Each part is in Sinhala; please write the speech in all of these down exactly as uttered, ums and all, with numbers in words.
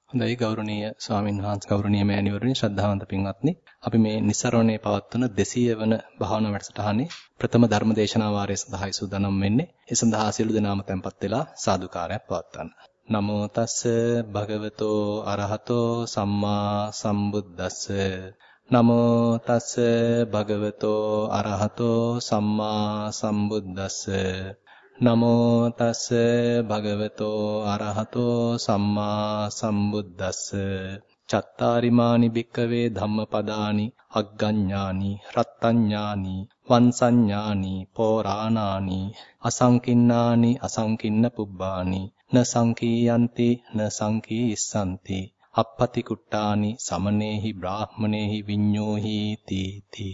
හොඳයි ගෞරවනීය ස්වාමීන් වහන්සේ ගෞරවනීය මෑණිවරණි ශ්‍රද්ධාවන්ත පින්වත්නි අපි මේ නිස්සරණේ පවත්වන දෙසීය වන භාවනා වැඩසටහනේ ප්‍රථම ධර්ම දේශනා වාරය සඳහායි සූදානම් වෙන්නේ. ඒ සඳහා සියලු දෙනාම tempත් වෙලා සාදුකාරයක් පවත්වන්න. නමෝ තස්ස භගවතෝ අරහතෝ සම්මා සම්බුද්දස්ස නමෝ තස්ස භගවතෝ අරහතෝ සම්මා සම්බුද්දස්ස නමෝ තස්ස භගවතෝ අරහතෝ සම්මා සම්බුද්දස්ස චත්තාරිමානි භික්කවේ ධම්මපදානි අග්ගඤ්ඤානි රත්ත්‍ඤ්ඤානි වංසඤ්ඤානි පෝරාණානි අසංකින්නානි අසංකින්න පුබ්බානි න සංකීයන්ති න සංකීස්සanti අපපති කුට්ටානි සමනේහි බ්‍රාහ්මනේහි විඤ්ඤෝහි තීති.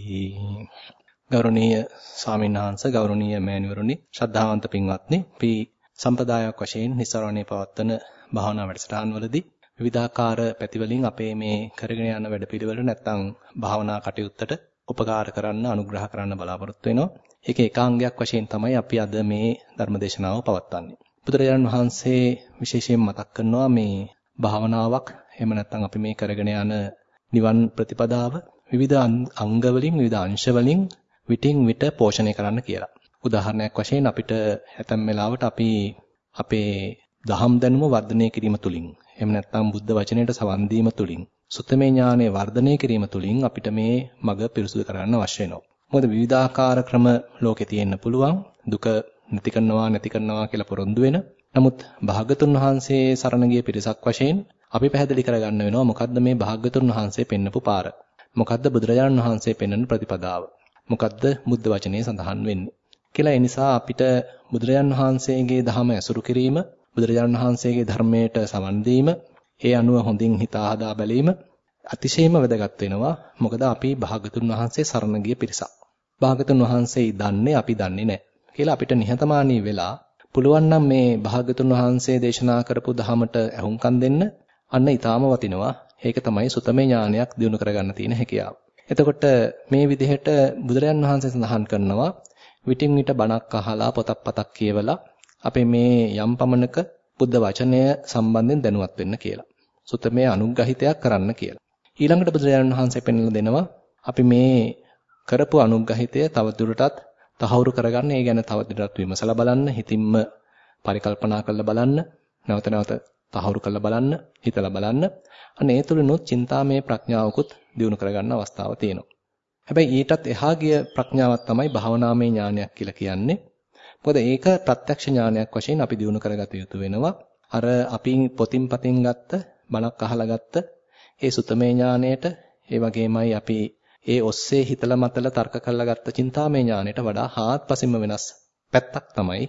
ගෞරවනීය ස්වාමීන් වහන්සේ ගෞරවනීය මෑණිවරුනි ශ්‍රද්ධාවන්ත පින්වත්නි අපි සම්ප්‍රදායක් වශයෙන් නිස්සරණේ පවත්වන භාවනා වැඩසටහන්වලදී විවිධාකාර පැතිවලින් අපේ මේ කරගෙන යන වැඩපිළිවෙල නැත්නම් භාවනා කටයුත්තට උපකාර කරන්න අනුග්‍රහ කරන්න බලාපොරොත්තු වෙනවා. ඒකේ එකාංගයක් වශයෙන් තමයි අපි අද මේ ධර්මදේශනාව පවත්වන්නේ. බුදුරජාණන් වහන්සේ විශේෂයෙන් මතක් කරනවා මේ භාවනාවක් එහෙම නැත්නම් අපි මේ කරගෙන යන නිවන් ප්‍රතිපදාව විවිධ අංග වලින් විවිධ අංශ වලින් විටින් විට පෝෂණය කරන්න කියලා. උදාහරණයක් වශයෙන් අපිට හැතැම් වෙලාවට අපි අපේ දහම් දැනුම වර්ධනය කිරීම තුලින් එහෙම නැත්නම් බුද්ධ වචනයට සවන් දීම තුලින් සුත්තමේ ඥානෙ වර්ධනය කිරීම තුලින් අපිට මේ මඟ පිරිසුදු කරගන්න අවශ්‍ය වෙනවා. මොකද විවිධාකාර ක්‍රම ලෝකේ තියෙන්න පුළුවන්. දුක නැති කරනවා නැති කරනවා කියලා පොරොන්දු වෙන. නමුත් භාගතුන් වහන්සේ සරණ ගිය පිරිසක් වශයෙන් අපි පැහැදිලි කරගන්න වෙනවා මොකද්ද මේ භාගතුන් වහන්සේ පෙන්වපු පාර. මොකද්ද බුදුරජාණන් වහන්සේ පෙන්වන ප්‍රතිපදාව. මොකද්ද බුද්ධ වචනේ සඳහන් වෙන්නේ කියලා. ඒ නිසා අපිට බුදුරජාණන් වහන්සේගේ ධහම ඇසුරු කිරීම, බුදුරජාණන් වහන්සේගේ ධර්මයට සවන් දීම, ඒ අනුව හොඳින් හිතා හදා බැලීම අතිශයින්ම වැදගත් වෙනවා. මොකද අපි භාගතුන් වහන්සේ සරණ ගිය පිරිසක්. භාගතුන් වහන්සේ දන්නේ අපි දන්නේ නැහැ කියලා අපිට නිහතමානී වෙලා පුළුවන් නම් මේ භාගතුන් වහන්සේ දේශනා කරපු ධහමට අහුම්කම් දෙන්න අන්න ඊටාම වටිනවා. ඒක තමයි සුතමේ ඥානයක් දිනු කරගන්න තියෙන හැකියාව. එතකොට මේ විදිහට බුදුරජාන් වහන්සේ සඳහන් කරනවා විටින් විට බණක් අහලා පොතක් පතක් කියවලා අපේ මේ යම් පමණක බුද්ධ වචනය සම්බන්ධයෙන් දැනුවත් වෙන්න කියලා. සුතමේ අනුග්‍රහිතයක් කරන්න කියලා. ඊළඟට බුදුරජාණන් වහන්සේ පෙන්වලා දෙනවා අපි මේ කරපු අනුග්‍රහිතය තව දුරටත් තහවුරු කරගන්න, ඒ ගැන තව දුරටත් විමසලා බලන්න, හිතින්ම පරිකල්පනා කරලා බලන්න, නැවත නැවත තහවුරු කරලා බලන්න, හිතලා බලන්න. අනේ ඒ තුලිනුත් චින්තාමය ප්‍රඥාවකුත් දියුණු කරගන්න අවස්ථාවක් තියෙනවා. හැබැයි ඊටත් එහා ගිය ප්‍රඥාවක් තමයි භාවනාමය ඥානයක් කියලා කියන්නේ. මොකද ඒක ප්‍රත්‍යක්ෂ ඥානයක් වශයෙන් අපි දියුණු කරගත යුතු වෙනවා. අර අපි පොතින් පතින් ගත්ත, බණක් අහලා ගත්ත ඒ සුතමේ ඥානයට, ඒ වගේමයි අපි ඒ ඔස්සේ හිතලා මතලා තර්ක කරලා ගත්ත චින්තාමය ඥානයට වඩා හාත්පසින්ම වෙනස් පැත්තක් තමයි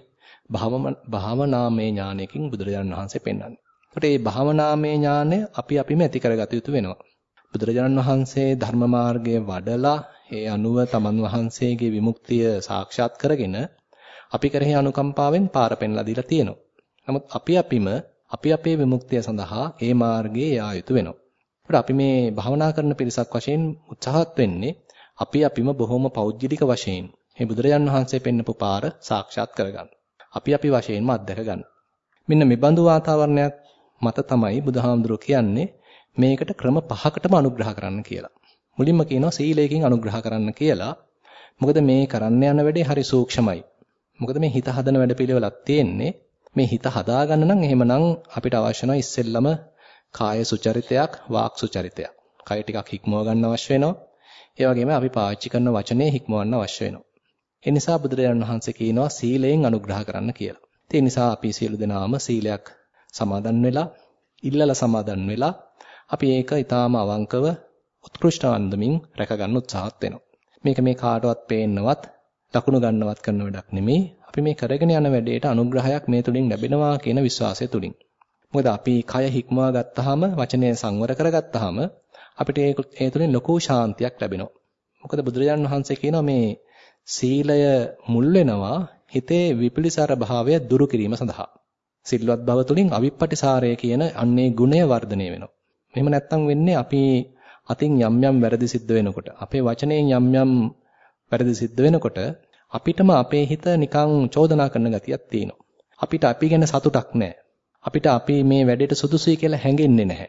භාවනාමය ඥානයකින් බුදුරජාණන් වහන්සේ පෙන්වන්නේ. ඒකට මේ භාවනාමය ඥානය අපි අපිම ඇති කරගත යුතු වෙනවා. බුදුරජාණන් වහන්සේ ධර්ම මාර්ගයේ වඩලා ඒ අනුව තමන් වහන්සේගේ විමුක්තිය සාක්ෂාත් කරගෙන අපි කෙරෙහි අනුකම්පාවෙන් පාර පෙන්ලා දීලා තියෙනවා. නමුත් අපි අපිම අපි අපේ විමුක්තිය සඳහා ඒ මාර්ගයේ යා යුතු වෙනවා. ඒකට අපි මේ භාවනා කරන පිරිසක් වශයෙන් උත්සාහත් වෙන්නේ අපි අපිම බොහොම පෞද්ගලික වශයෙන් මේ බුදුරජාණන් වහන්සේ පෙන්වපු පාර සාක්ෂාත් කරගන්න. අපි අපි වශයෙන්ම අත්දැක ගන්න. මෙන්න මේ බඳු වාතාවරණයක් මත තමයි බුදුහාමුදුරුවෝ කියන්නේ මේකට ක්‍රම පහකටම අනුග්‍රහ කරන්න කියලා. මුලින්ම කියනවා සීලයෙන් අනුග්‍රහ කරන්න කියලා. මොකද මේ කරන්න යන වැඩේ හරි සූක්ෂමයි. මොකද මේ හිත හදන වැඩ පිළිවෙලක් තියෙන්නේ. මේ හිත හදාගන්න නම් එහෙමනම් අපිට අවශ්‍ය නැහැ ඉස්සෙල්ලම කාය සුචරිතයක්, වාක් සුචරිතයක්. කය ටිකක් හික්මව ගන්න අවශ්‍ය වෙනවා. ඒ වගේම අපි පාවිච්චි කරන වචනේ හික්මවන්න අවශ්‍ය වෙනවා. ඒ නිසා බුදුරජාණන් වහන්සේ කියනවා සීලයෙන් අනුග්‍රහ කරන්න කියලා. ඒ නිසා අපි සියලු දෙනාම සීලයක් සමාදන් වෙලා, ඉල්ලලා සමාදන් වෙලා අපි ඒක ඊටාම අවංකව උත්කෘෂ්ඨ අන්දමින් රැක ගන්න උත්සාහත් වෙනවා. මේක මේ කාටවත් පේන්නවත්, ලකුණු ගන්නවත් කරන වැඩක් නෙමෙයි. අපි මේ කරගෙන යන වැඩේට අනුග්‍රහයක් මේ තුලින් ලැබෙනවා කියන විශ්වාසය තුලින්. මොකද අපි කය හික්මවා ගත්තාම, වචනය සංවර කරගත්තාම අපිට ඒ තුලින් ලොකු ශාන්තියක් ලැබෙනවා. මොකද බුදුරජාණන් වහන්සේ කියනවා මේ සීලය මුල් වෙනවා හිතේ විපිලිසර භාවය දුරු කිරීම සඳහා. සිල්වත් බව තුලින් අවිප්පටිසාරය කියන අන්නේ ගුණය වර්ධනය වෙනවා. එහෙම නැත්නම් වෙන්නේ අපි අතින් යම් යම් වැරදි සිද්ධ වෙනකොට, අපේ වචනයෙන් යම් යම් වැරදි සිද්ධ වෙනකොට අපිටම අපේ හිත නිකන් චෝදනා කරන ගතියක් තියෙනවා. අපිට අපි ගැන සතුටක් නැහැ. අපිට අපි මේ වැඩේට සුදුසුයි කියලා හැඟෙන්නේ නැහැ.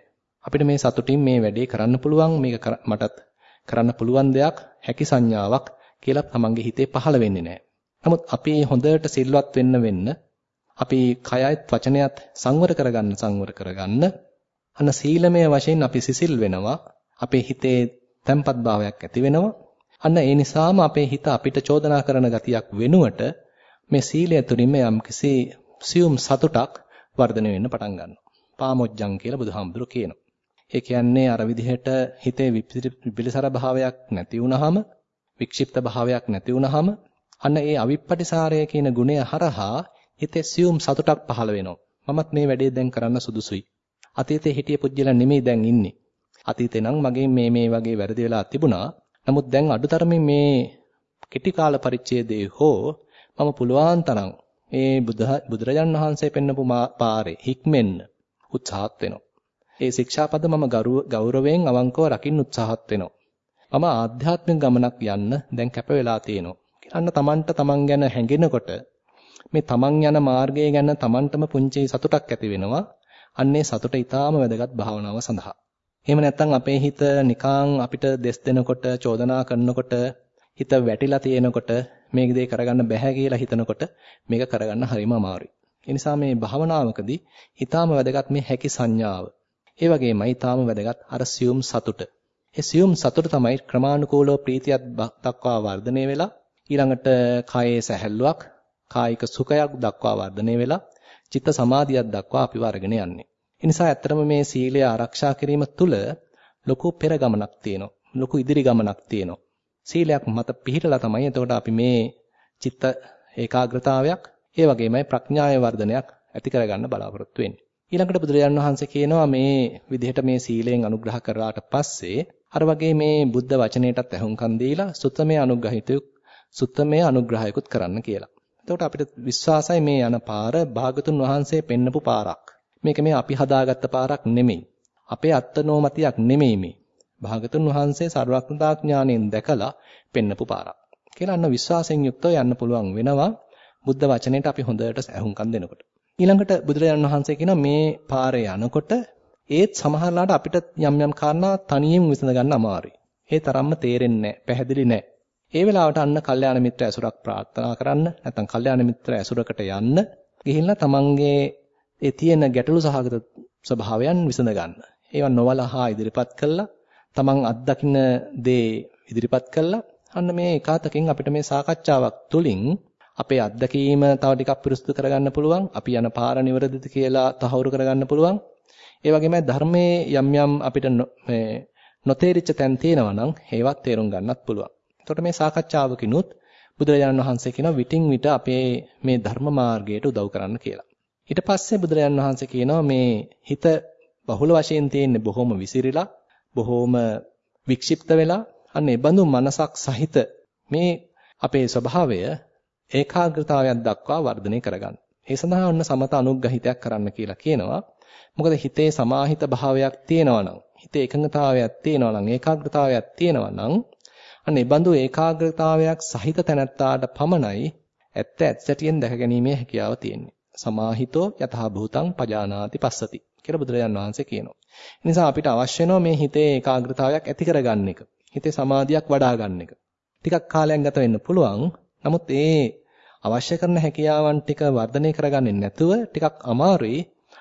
අපිට මේ සතුටින් මේ වැඩේ කරන්න පුළුවන් මේක මටත් කරන්න පුළුවන් දෙයක් හැකි සංඥාවක් කියලා තමන්ගේ හිතේ පහළ වෙන්නේ නැහැ. නමුත් අපි හොඳට සිල්වත් වෙන්න වෙන්න අපි කයත් වචනයත් සංවර කරගන්න සංවර කරගන්න අන්න සීලමය වශයෙන් අපි සිසිල් වෙනවා. අපේ හිතේ තැම්පත් භාවයක් ඇති වෙනවා. අන්න ඒ නිසාම අපේ හිත අපිට චෝදනා කරන ගතියක් වෙනුවට මේ සීලය තුළින්ම යම්කිසි සියුම් සතුටක් වර්ධනය වෙන්න පටන් ගන්නවා. පාමොජ්ජං කියලා බුදුහාමුදුරු කියනවා. ඒ කියන්නේ අර විදිහට හිතේ විපිලිසර භාවයක් නැති වුනහම, වික්ෂිප්ත භාවයක් නැති වුනහම අන්න ඒ අවිප්පටිසාරය කියන ගුණය හරහා හිතේ සියුම් සතුටක් පහළ වෙනවා. මමත් මේ වැඩේ දැන් කරන්න සුදුසුයි. අතීතේ හිටිය පුජ්‍යලා නෙමෙයි දැන් ඉන්නේ. අතීතේ නම් මගේ මේ මේ වගේ වැරදි වෙලා තිබුණා. නමුත් දැන් අඩුතරමින් මේ කෙටි කාල පරිච්ඡේදයේ හෝ මම පුළුවන් තරම් මේ බුදුරජාන් වහන්සේ පෙන්වපු පාරේ හික්මෙන්න උත්සාහත් වෙනවා. ඒ ශික්ෂාපද මම ගෞරවයෙන් අවංකව රකින්න උත්සාහත් වෙනවා. මම ආධ්‍යාත්මික ගමනක් යන්න දැන් කැප වෙලා තියෙනවා. අන්න තමන්ට තමන් ගැන හැඟෙනකොට මේ තමන් යන මාර්ගය ගැන තමන්ටම පුංචි සතුටක් ඇති වෙනවා. අන්නේ සතුට ඊටාම වැදගත් භාවනාව සඳහා. එහෙම නැත්නම් අපේ හිත නිකං අපිට දෙස් දෙනකොට චෝදනා කරනකොට හිත වැටිලා තියෙනකොට මේක දේ කරගන්න බැහැ කියලා හිතනකොට මේක කරගන්න හරිම අමාරුයි. ඒ නිසා මේ භාවනාවකදී ඊටාම වැදගත් මේ හැකි සංඥාව. ඒ වගේමයි ඊටාම වැදගත් අර සියුම් සතුට. ඒ සියුම් සතුට තමයි ක්‍රමානුකූලව ප්‍රීතියක් දක්වා වර්ධනය වෙලා ඊළඟට කායේ සැහැල්ලුවක්, කායික සුඛයක් දක්වා වර්ධනය වෙලා චිත්ත සමාධියක් දක්වා අපිව අරගෙන යන්නේ. ඒ නිසා ඇත්තටම මේ සීලය ආරක්ෂා කිරීම තුළ ලොකු පෙර ගමනක් තියෙනවා. ලොකු ඉදිරි ගමනක් තියෙනවා. සීලයක් මත පිහිටලා තමයි එතකොට අපි මේ චිත්ත ඒකාග්‍රතාවයක්, ඒ වගේමයි ප්‍රඥාවේ වර්ධනයක් ඇති කරගන්න බලාපොරොත්තු වෙන්නේ. ඊළඟට බුදුරජාණන් වහන්සේ කියනවා මේ විදිහට මේ සීලයෙන් අනුග්‍රහ කරලාට පස්සේ අර වගේ මේ බුද්ධ වචනයටත් ඇහුම්කන් දීලා සුත්තමේ අනුග්‍රහිතයු සුත්තමේ අනුග්‍රහයකුත් කරන්න කියලා. එතකොට අපිට විශ්වාසයි මේ යන පාර භාගතුන් වහන්සේ පෙන්නපු පාරක්. මේක මේ අපි හදාගත්ත පාරක් නෙමෙයි. අපේ අත්නෝමතියක් නෙමෙයි මේ. භාගතුන් වහන්සේ සර්වඥතා ඥාණයෙන් දැකලා පෙන්නපු පාරක්. කියලා අන්න විශ්වාසයෙන් යුක්තව යන්න පුළුවන් වෙනවා බුද්ධ වචනයට අපි හොඳට ඇහුම්කන් දෙනකොට. ඊළඟට බුදුරජාණන් වහන්සේ කියන මේ පාරේ යනකොට ඒත් සමහරලාට අපිට යම් යම් කාරණා තනියෙන් විසඳ ගන්න අමාරුයි. ඒ තරම්ම තේරෙන්නේ නැහැ, පැහැදිලි නැහැ. ඒ වෙලාවට අන්න කල්යාණ මිත්‍ර ඇසුරක් ප්‍රාර්ථනා කරන්න, නැත්නම් කල්යාණ මිත්‍ර ඇසුරකට යන්න, ගිහිල්ලා තමන්ගේ ඒ තියෙන ගැටලු සහගත ස්වභාවයන් විසඳ ගන්න. ඒවා නොවලහා ඉදිරිපත් කළා, තමන් අත්දකින්න දේ ඉදිරිපත් කළා. අන්න මේ එකාතකින් අපිට මේ සාකච්ඡාවක් තුළින් අපේ අත්දැකීම තව ටිකක් පිරිසුදු කරගන්න පුළුවන්. අපි යන පාර නිවැරදිද කියලා තහවුරු කරගන්න පුළුවන්. ඒ වගේම ධර්මයේ යම් යම් අපිට මේ නොතේරිච්ච තැන් තියෙනවා නම් ඒවත් තේරුම් ගන්නත් පුළුවන්. එතකොට මේ සාකච්ඡාවකිනුත් බුදුරජාණන් වහන්සේ කියනවා විටින් විට අපේ මේ ධර්ම මාර්ගයට උදව් කරන්න කියලා. ඊට පස්සේ බුදුරජාණන් වහන්සේ කියනවා මේ හිත බහුල වශයෙන් තියෙන්නේ බොහොම විසිරිලා, බොහොම වික්ෂිප්ත වෙලා, අන්න ඒ බඳු මනසක් සහිත මේ අපේ ස්වභාවය ඒකාග්‍රතාවයක් දක්වා වර්ධනය කරගන්න. ඒ සඳහා ඔන්න සමත අනුග්‍රහිතයක් කරන්න කියලා කියනවා. මොකද හිතේ සමාහිත භාවයක් තියෙනවා නම්, හිතේ එකඟතාවයක් තියෙනවා නම්, ඒකාග්‍රතාවයක් තියෙනවා නම් අන්න ඒ බඳු ඒකාග්‍රතාවයක් සහිත තැනැත්තාට පමණයි ඇත්ත ඇත්තටියෙන් දැක ගැනීමේ හැකියාව තියෙන්නේ. සමාහිතෝ යතහ භූතං පජානාති පස්සති කියලා බුදුරජාන් වහන්සේ කියනවා. ඒ නිසා අපිට අවශ්‍ය වෙනවා මේ හිතේ ඒකාග්‍රතාවයක් ඇති කරගන්න එක. හිතේ සමාධියක් වඩා ගන්න එක. ටිකක් කාලයක් ගත වෙන්න පුළුවන්. නමුත් ඒ අවශ්‍ය කරන හැකියාවන් ටික වර්ධනය කරගන්නේ නැතුව ටිකක් අමාරුයි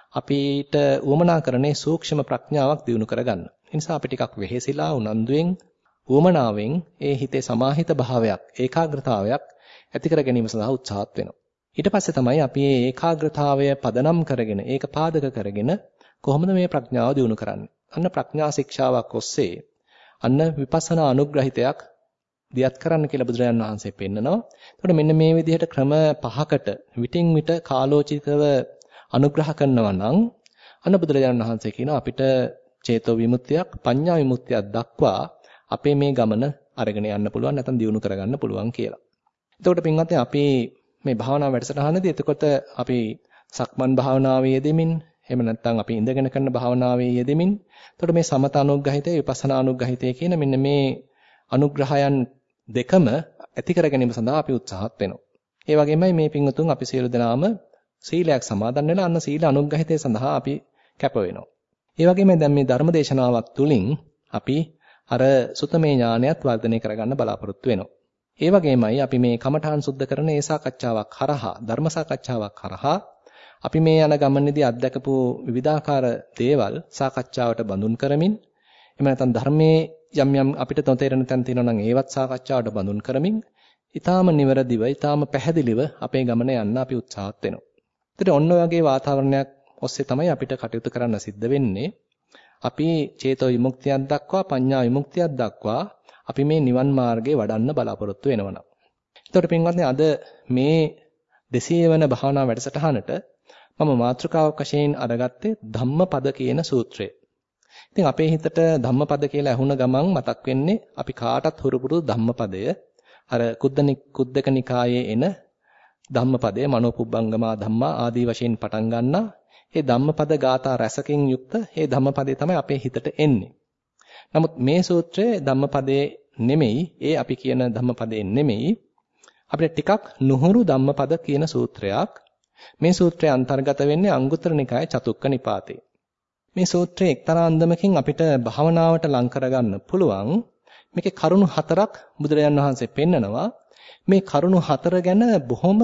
අපිට උවමනා කරන්නේ සූක්ෂම ප්‍රඥාවක් දිනු කරගන්න. ඒ නිසා අපි ටිකක් වෙහෙසිලා උනන්දුවෙන් උවමනාවෙන් ඒ හිතේ සමාහිත භාවයක් ඒකාග්‍රතාවයක් ඇති කර ගැනීම සඳහා උත්සාහත් වෙනවා. ඊට පස්සේ තමයි අපි මේ ඒකාග්‍රතාවය පදනම් කරගෙන ඒක පාදක කරගෙන කොහොමද මේ ප්‍රඥාව දිනු කරන්නේ? අන්න ප්‍රඥා ශික්ෂාවක් ඔස්සේ අන්න විපස්සනා අනුග්‍රහිතයක් දියත් කරන්න කියලා බුදුරජාණන් වහන්සේ පෙන්නනවා. එතකොට මෙන්න මේ විදිහට ක්‍රම පහකට විටින් විට කාලෝචිතව අනුග්‍රහ කරනවා නම් අන්න බුදුරජාණන් වහන්සේ කියනවා අපිට චේතෝ විමුක්තියක්, පඤ්ඤා විමුක්තියක් දක්වා අපේ මේ ගමන අරගෙන යන්න පුළුවන්, නැත්නම් දියුණු කරගන්න පුළුවන් කියලා. එතකොට පින්වත්නි අපි මේ භාවනා වැඩසටහනදී එතකොට අපි සක්මන් භාවනාවේ යෙදෙමින්, එහෙම නැත්නම් අපි ඉඳගෙන කරන භාවනාවේ යෙදෙමින්, එතකොට මේ සමත අනුග්‍රහිතය, විපස්සනා අනුග්‍රහිතය කියන මෙන්න මේ අනුග්‍රහයන් දෙකම ඇති කර ගැනීම සඳහා අපි උත්සාහත් වෙනවා. ඒ වගේමයි මේ පින්වතුන් අපි සියලු දෙනාම සීලයක් සමාදන් වෙලා අන්න සීල අනුග්‍රහිතය සඳහා අපි කැප වෙනවා. ඒ වගේම දැන් මේ ධර්ම දේශනාවක් තුලින් අපි අර සුතමේ ඥානයත් වර්ධනය කරගන්න බලාපොරොත්තු වෙනවා. ඒ වගේමයි අපි මේ කමඨාන් සුද්ධ කරන ඒ සාකච්ඡාවක් හරහා ධර්ම සාකච්ඡාවක් හරහා අපි මේ යන ගමනේදී අත්දකපු විවිධාකාර දේවල් සාකච්ඡාවට බඳුන් කරමින් එහෙම නැත්නම් ධර්මයේ යම් යම් අපිට නොතේරෙන තැන් තියෙනවා නම් ඒවත් සාකච්ඡාවට බඳුන් කරමින් ඊටාම නිවැරදිව ඊටාම පැහැදිලිව අපේ ගමන යන්න අපි උත්සාහත් වෙනවා. ඒතර ඔන්න ඔය වගේ වාතාවරණයක් ඔස්සේ තමයි අපිට කටයුතු කරන්න සිද්ධ වෙන්නේ. අපි චේතෝ විමුක්තියක් දක්වා පඤ්ඤා විමුක්තියක් දක්වා අපි මේ නිවන් මාර්ගේ වඩන්න බලාපොරොත්තු වෙනවා. එතකොට පින්වත්නි අද මේ දෙසිය වෙනි භාවනා වැඩසටහනට මම මාතෘකාවක් වශයෙන් අරගත්තේ ධම්මපද කියන සූත්‍රය. ඉතින් අපේ හිතට ධම්මපද කියලා ඇහුණ ගමන් මතක් වෙන්නේ අපි කාටත් හුරුපුරු ධම්මපදය. අර කුද්දනි කුද්දක නිකායේ එන ධම්මපදය මනෝපුබ්බංගමා ධම්මා ආදී වශයෙන් පටන් ගන්නා ඒ ධම්මපද ගාථා රසකින් යුක්ත ඒ ධම්මපදේ තමයි අපේ හිතට එන්නේ. නමුත් මේ සූත්‍රයේ ධම්මපදයේ නෙමෙයි, ඒ අපි කියන ධම්මපදයේ නෙමෙයි. අපිට ටිකක් නුහුරු ධම්මපද කියන සූත්‍රයක්. මේ සූත්‍රය අන්තර්ගත වෙන්නේ අංගුත්තර නිකායේ චතුක්ක නිපාතේ. මේ සූත්‍රයේ එක්තරා අන්දමකින් අපිට භාවනාවට ලං කරගන්න පුළුවන්. මේකේ කරුණු හතරක් බුදුරජාණන් වහන්සේ පෙන්නනවා. මේ කරුණු හතර ගැන බොහොම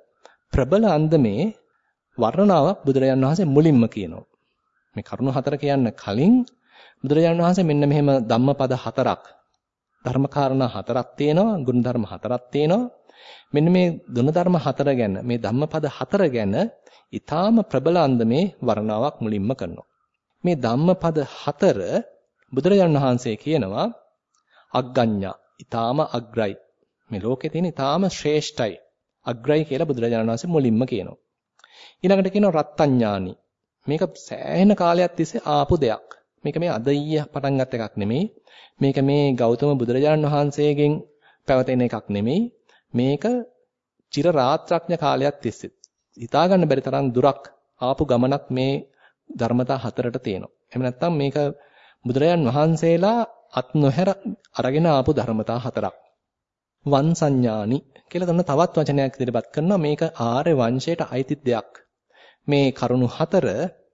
ප්‍රබල අන්දමේ වර්ණනාවක් බුදුරජාණන් වහන්සේ මුලින්ම කියනවා. මේ කරුණු හතර කියන්න කලින් බුදුරජාණන් වහන්සේ මෙන්න මෙහෙම ධම්මපද හතරක්, ධර්මකාරණා හතරක් තියෙනවා, ගුණධර්ම හතරක් තියෙනවා. මෙන්න මේ ගුණධර්ම හතර ගැන, මේ ධම්මපද හතර ගැන ඊටාම ප්‍රබල අන්දමේ වර්ණනාවක් මුලින්ම කරනවා. මේ ධම්මපද හතර බුදුරජාණන් වහන්සේ කියනවා අග්ගඤ්ඤා, ඊටාම අග්‍රයි. මේ ලෝකේ තියෙන ඊටාම ශ්‍රේෂ්ඨයි, අග්‍රයි කියලා බුදුරජාණන් වහන්සේ මුලින්ම කියනවා. ඊළඟට කියනවා රත්ත්‍ඤ්ඤානි. මේක සෑහෙන කාලයක් තිස්සේ ආපු දෙයක්. මේක මේ අද ඊයේ පටන් ගත්ත එකක් නෙමෙයි. මේක මේ ගෞතම බුදුරජාණන් වහන්සේගෙන් පැවතෙන එකක් නෙමෙයි. මේක චිර රාත්‍රාඥ කාලයක් තිස්සේ හිතා ගන්න බැරි තරම් දුරක් ආපු ගමනක් මේ ධර්මතා හතරට තියෙනවා. එහෙම නැත්නම් මේක බුදුරජාණන් වහන්සේලා අත් නොහැර අරගෙන ආපු ධර්මතා හතරක්. වංසඤ්ඤානි කියලා තන තවත් වචනයක් ඉදිරිපත් කරනවා. මේක ආර්ය වංශයට අයිති දෙයක්. මේ කරුණු හතර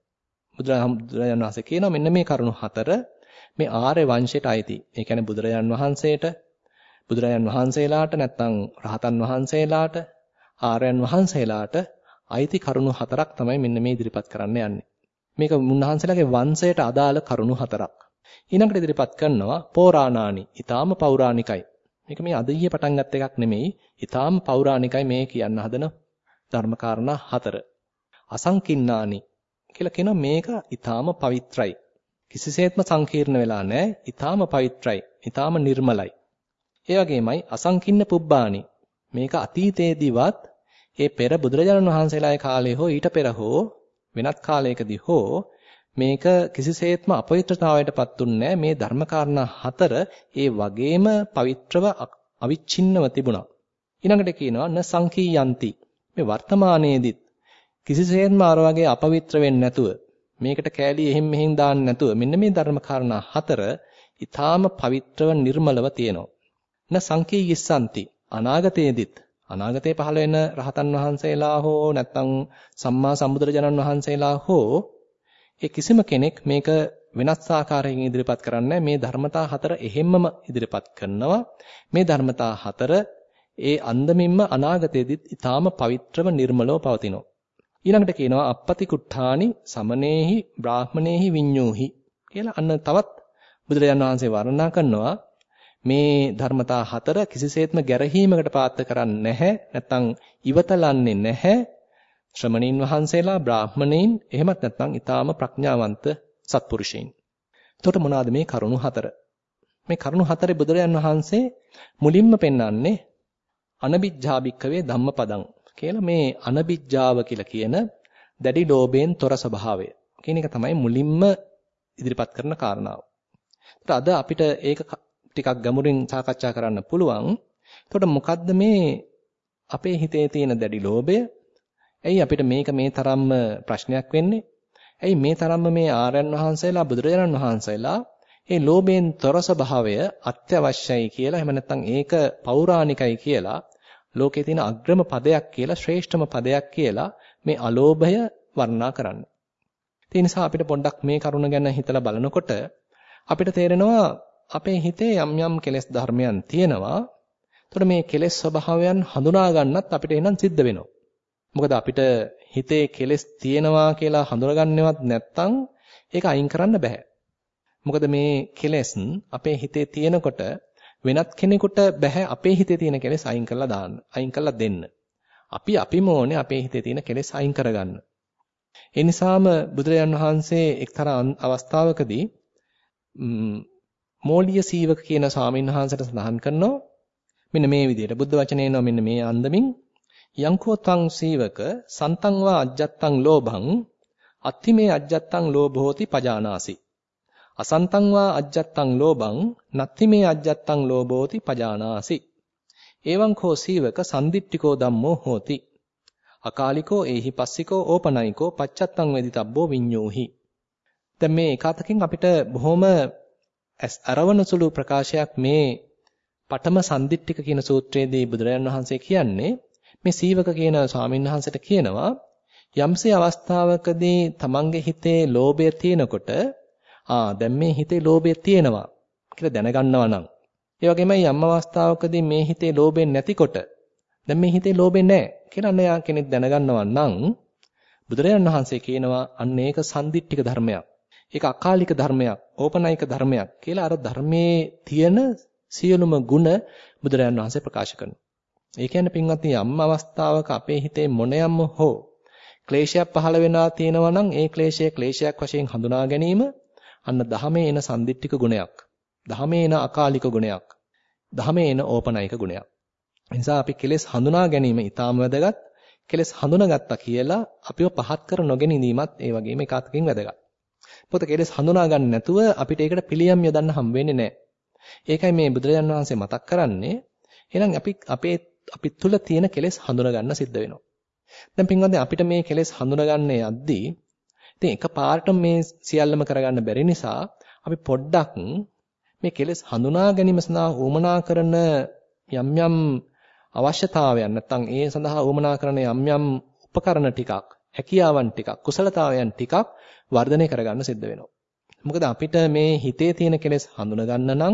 බුදුරජාණන් වහන්සේ කියනවා මෙන්න මේ කරුණු හතර මේ ආර්ය වංශයට අයිති. ඒ කියන්නේ බුදුරජාණන් වහන්සේට, බුදුරජාණන් වහන්සේලාට නැත්නම් රහතන් වහන්සේලාට, ආර්යයන් වහන්සේලාට අයිති කරුණු හතරක් තමයි මෙන්න මේ ඉදිරිපත් කරන්න යන්නේ. මේක මුන්නහන්සේලාගේ වංශයට අදාළ කරුණු හතරක්. ඊළඟට ඉදිරිපත් කරනවා පෝරාණානි. ඊටාම පෞරාණිකයි. මේක මේ අද ඊයේ පටන් ගත්ත එකක් නෙමෙයි. ඊටාම පෞරාණිකයි මේ කියන්න හදන ධර්මකාරණා හතර. අසංකින්නානි කියලා කියනවා මේක ඊටාම පවිත්‍රයි. කිසිසේත්ම සංකීර්ණ වෙලා නැහැ. ඊටාම පවිත්‍රයි. ඊටාම නිර්මලයි. ඒ වගේමයි අසංකින්න පුබ්බානි. මේක අතීතයේදීවත් ඒ පෙර බුදුරජාණන් වහන්සේලාගේ කාලේ හෝ ඊට පෙර හෝ වෙනත් කාලයකදී හෝ මේක කිසිසේත්ම අපවිත්‍රතාවයටපත් උන්නේ මේ ධර්මකාරණා හතර ඒ වගේම පවිත්‍රව අවිච්ඡින්නව තිබුණා. ඊළඟට කියනවා න සංකීයන්ති. මේ වර්තමානයේදීත් කිසිසේත්ම අර වගේ අපවිත්‍ර වෙන්නේ නැතුව මේකට කෑලි එහෙම් මෙහෙම් දාන්න නැතුව මෙන්න මේ ධර්මකාරණා හතර ඊටාම පවිත්‍රව නිර්මලව තියෙනවා. න සංකීයස්සන්ති. අනාගතයේදීත් අනාගතේ පහළ වෙන රහතන් වහන්සේලා හෝ නැත්නම් සම්මා සම්බුදුරජාණන් වහන්සේලා හෝ ඒ කිසිම කෙනෙක් මේක වෙනස් ආකාරයකින් ඉදිරිපත් කරන්නේ මේ ධර්මතා හතර එහෙම්මම ඉදිරිපත් කරනවා. මේ ධර්මතා හතර ඒ අන්දමින්ම අනාගතයේදීත් ඊටාම පවිත්‍රව නිර්මලව පවතිනවා. ඊළඟට කියනවා අපපති කුට්ඨානි සමනේහි බ්‍රාහ්මනේහි විඤ්ඤූහි කියලා අන්න තවත් බුදුරජාණන් වහන්සේ වර්ණනා කරනවා මේ ධර්මතා හතර කිසිසේත්ම ගැරහීමකට පාත්‍ර කරන්නේ නැහැ. නැත්නම් ඉවතලන්නේ නැහැ. ශ්‍රමණීන් වහන්සේලා, බ්‍රාහ්මණයින්, එහෙමත් නැත්නම් ඊටාම ප්‍රඥාවන්ත සත්පුරුෂයින්. එතකොට මොනවාද මේ කරුණු හතර? මේ කරුණු හතරේ බුදුරජාණන් වහන්සේ මුලින්ම පෙන්වන්නේ අනබිජ්ජාබික්කවේ ධම්මපදං කියලා මේ අනබිජ්ජාව කියලා කියන දැඩි ලෝභයෙන් තොර ස්වභාවය කියන එක තමයි මුලින්ම ඉදිරිපත් කරන කාරණාව. ඒත් අද අපිට ඒක ටිකක් ගැඹුරින් සාකච්ඡා කරන්න පුළුවන්. එතකොට මොකද්ද මේ අපේ හිතේ තියෙන දැඩි ලෝභය? ඇයි අපිට මේක මේ තරම්ම ප්‍රශ්නයක් වෙන්නේ? ඇයි මේ තරම්ම මේ ආර්යයන් වහන්සේලා බුදුරජාණන් වහන්සේලා මේ ලෝභයෙන් තොර ස්වභාවය අත්‍යවශ්‍යයි කියලා එහෙම නැත්නම් ඒක පෞරාණිකයි කියලා ලෝකේ තියෙන අග්‍රම පදයක් කියලා ශ්‍රේෂ්ඨම පදයක් කියලා මේ අලෝභය වර්ණනා කරන්නේ. ඒ නිසා අපිට පොඩ්ඩක් මේ කරුණ ගැන හිතලා බලනකොට අපිට තේරෙනවා අපේ හිතේ යම් යම් කෙලෙස් ධර්මයන් තියෙනවා. එතකොට මේ කෙලෙස් ස්වභාවයන් හඳුනා ගන්නත් අපිට එනම් සිද්ධ වෙනවා. මොකද අපිට හිතේ කෙලෙස් තියෙනවා කියලා හඳුනගන්නවත් නැත්නම් ඒක අයින් කරන්න බෑ. මොකද මේ කෙලෙස් අපේ හිතේ තියෙනකොට වෙනත් කෙනෙකුට බෑ අපේ හිතේ තියෙන කෙලෙස් අයින් කරලා දාන්න. අයින් කරලා දෙන්න. අපි අපිම ඕනේ අපේ හිතේ තියෙන කෙලෙස් අයින් කරගන්න. ඒ නිසාම බුදුරජාන් වහන්සේ එක්තරා අවස්ථාවකදී මෝලිය සීවක කියන ස්වාමීන් වහන්සේට සඳහන් කරනවා මෙන්න මේ විදිහට බුද්ධ වචනේ එනවා මෙන්න මේ අන්දමින් යංකෝ තං සීවක සන්තං වා අජ්ජත්තං ලෝභං අත්තිමේ අජ්ජත්තං ලෝභෝති පජානාසි අසන්තං වා අජ්ජත්තං ලෝභං නත්තිමේ අජ්ජත්තං ලෝභෝති පජානාසි එවං කෝ සීවක සම්දිට්ඨිකෝ ධම්මෝ හෝති අකාලිකෝ ඒහි පස්සිකෝ ඕපනයිකෝ පච්චත්තං වේදිතබ්බෝ විඤ්ඤෝහි. දැන් මේ එකතකින් අපිට බොහොම අරවන සුළු ප්‍රකාශයක් මේ පඨම සම්දිට්ඨික කියන සූත්‍රයේදී බුදුරජාණන් වහන්සේ කියන්නේ මේ සීවක කියන ස්වාමීන් වහන්සේට කියනවා යම්සේ අවස්ථාවකදී තමන්ගේ හිතේ ලෝභය තියෙනකොට ආ දැන් මේ හිතේ ලෝභය තියෙනවා කියලා දැනගන්නවා නම් ඒ වගේමයි යම් අවස්ථාවකදී මේ හිතේ ලෝභය නැතිකොට දැන් මේ හිතේ ලෝභය නැහැ කියලා අන්න යා කෙනෙක් දැනගන්නවා නම් බුදුරජාණන් වහන්සේ කියනවා අන්න ඒක සම්දිට්ඨික ධර්මයක්. ඒක අකාලික ධර්මයක්, ඕපනයික ධර්මයක් කියලා අර ධර්මයේ තියෙන සියලුම ගුණ බුදුරජාණන් වහන්සේ ප්‍රකාශ කරනවා. ඒ කියන්නේ පින්වත්නි යම් අවස්ථාවක අපේ හිතේ මොනියම්ම හෝ ක්ලේශයක් පහළ වෙනා තියෙනවා නම් ඒ ක්ලේශය ක්ලේශයක් වශයෙන් හඳුනා ගැනීම අන්න දහමේ එන සම්දිට්ඨික ගුණයක්. දහමේ එන අකාලික ගුණයක්. දහමේ එන ඕපනයික ගුණයක්. ඒ නිසා අපි කෙලෙස් හඳුනා ගැනීම ඊටාම වැදගත්. කෙලෙස් හඳුනාගත්තා කියලා අපිව පහත් කර නොගෙන ඉඳීමත් ඒ වගේම එකතකින් වැදගත්. පොත කෙලෙස් හඳුනා ගන්න නැතුව අපිට ඒකට පිළියම් යොදන්න හම් වෙන්නේ නැහැ. ඒකයි මේ බුදුරජාණන් වහන්සේ මතක් කරන්නේ. එහෙනම් අපි අපේ අපි තුල තියෙන කෙලෙස් හඳුනා ගන්න සිද්ධ වෙනවා. දැන් පින්වත්නි අපිට මේ කෙලෙස් හඳුනා ගන්න යද්දී ඉතින් එකපාරට මේ සියල්ලම කරගන්න බැරි නිසා අපි පොඩ්ඩක් මේ කෙලෙස් හඳුනා ගැනීම සඳහා උවමනා කරන යම් යම් අවශ්‍යතාවයන් නැත්නම් ඒ සඳහා උවමනා කරන යම් යම් උපකරණ ටිකක්, හැකියාවන් ටිකක්, කුසලතාවයන් ටිකක් වර්ධනය කරගන්න සිද්ධ වෙනවා. මොකද අපිට මේ හිතේ තියෙන කෙලෙස් හඳුනා ගන්න නම්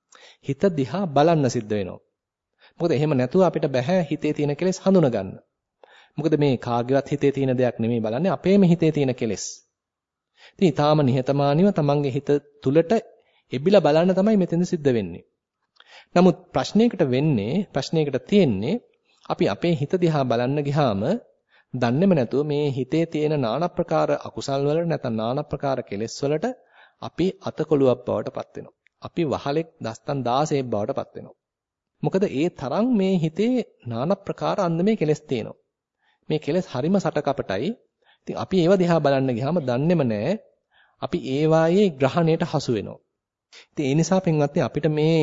හිත දිහා බලන්න සිද්ධ වෙනවා. මොකද එහෙම නැතුව අපිට බෑ හිතේ තියෙන කෙලෙස් හඳුනා ගන්න. මොකද මේ කාගේවත් හිතේ තියෙන දෙයක් නෙමෙයි බලන්නේ අපේම හිතේ තියෙන කෙලෙස්. ඉතින් ඊටාම නිහතමානීව තමන්ගේ හිත තුලට එබිලා බලන්න තමයි මෙතෙන්ද සිද්ධ වෙන්නේ. නමුත් ප්‍රශ්නයකට වෙන්නේ ප්‍රශ්නයකට තියෙන්නේ අපි අපේ හිත දිහා බලන්න ගියාම දන්නේම නැතුව මේ හිතේ තියෙන নানা ප්‍රකාර අකුසල් වලට නැත්නම් নানা ප්‍රකාර කෙලෙස් වලට අපි අතකොළුවක් බවට පත් වෙනවා. අපි වහලෙක් දස්තන් දාසයෙක් බවට පත් වෙනවා. මොකද ඒ තරම් මේ හිතේ নানা ප්‍රකාර අන්දමේ කෙලෙස් තියෙනවා. මේ කෙලෙස් හරිම සටකපටයි. ඉතින් අපි ඒව දිහා බලන්න ගියාම දන්නේම නැහැ. අපි ඒ වායේ ග්‍රහණයට හසු වෙනවා. ඉතින් ඒ නිසා පින්වත්නි අපිට මේ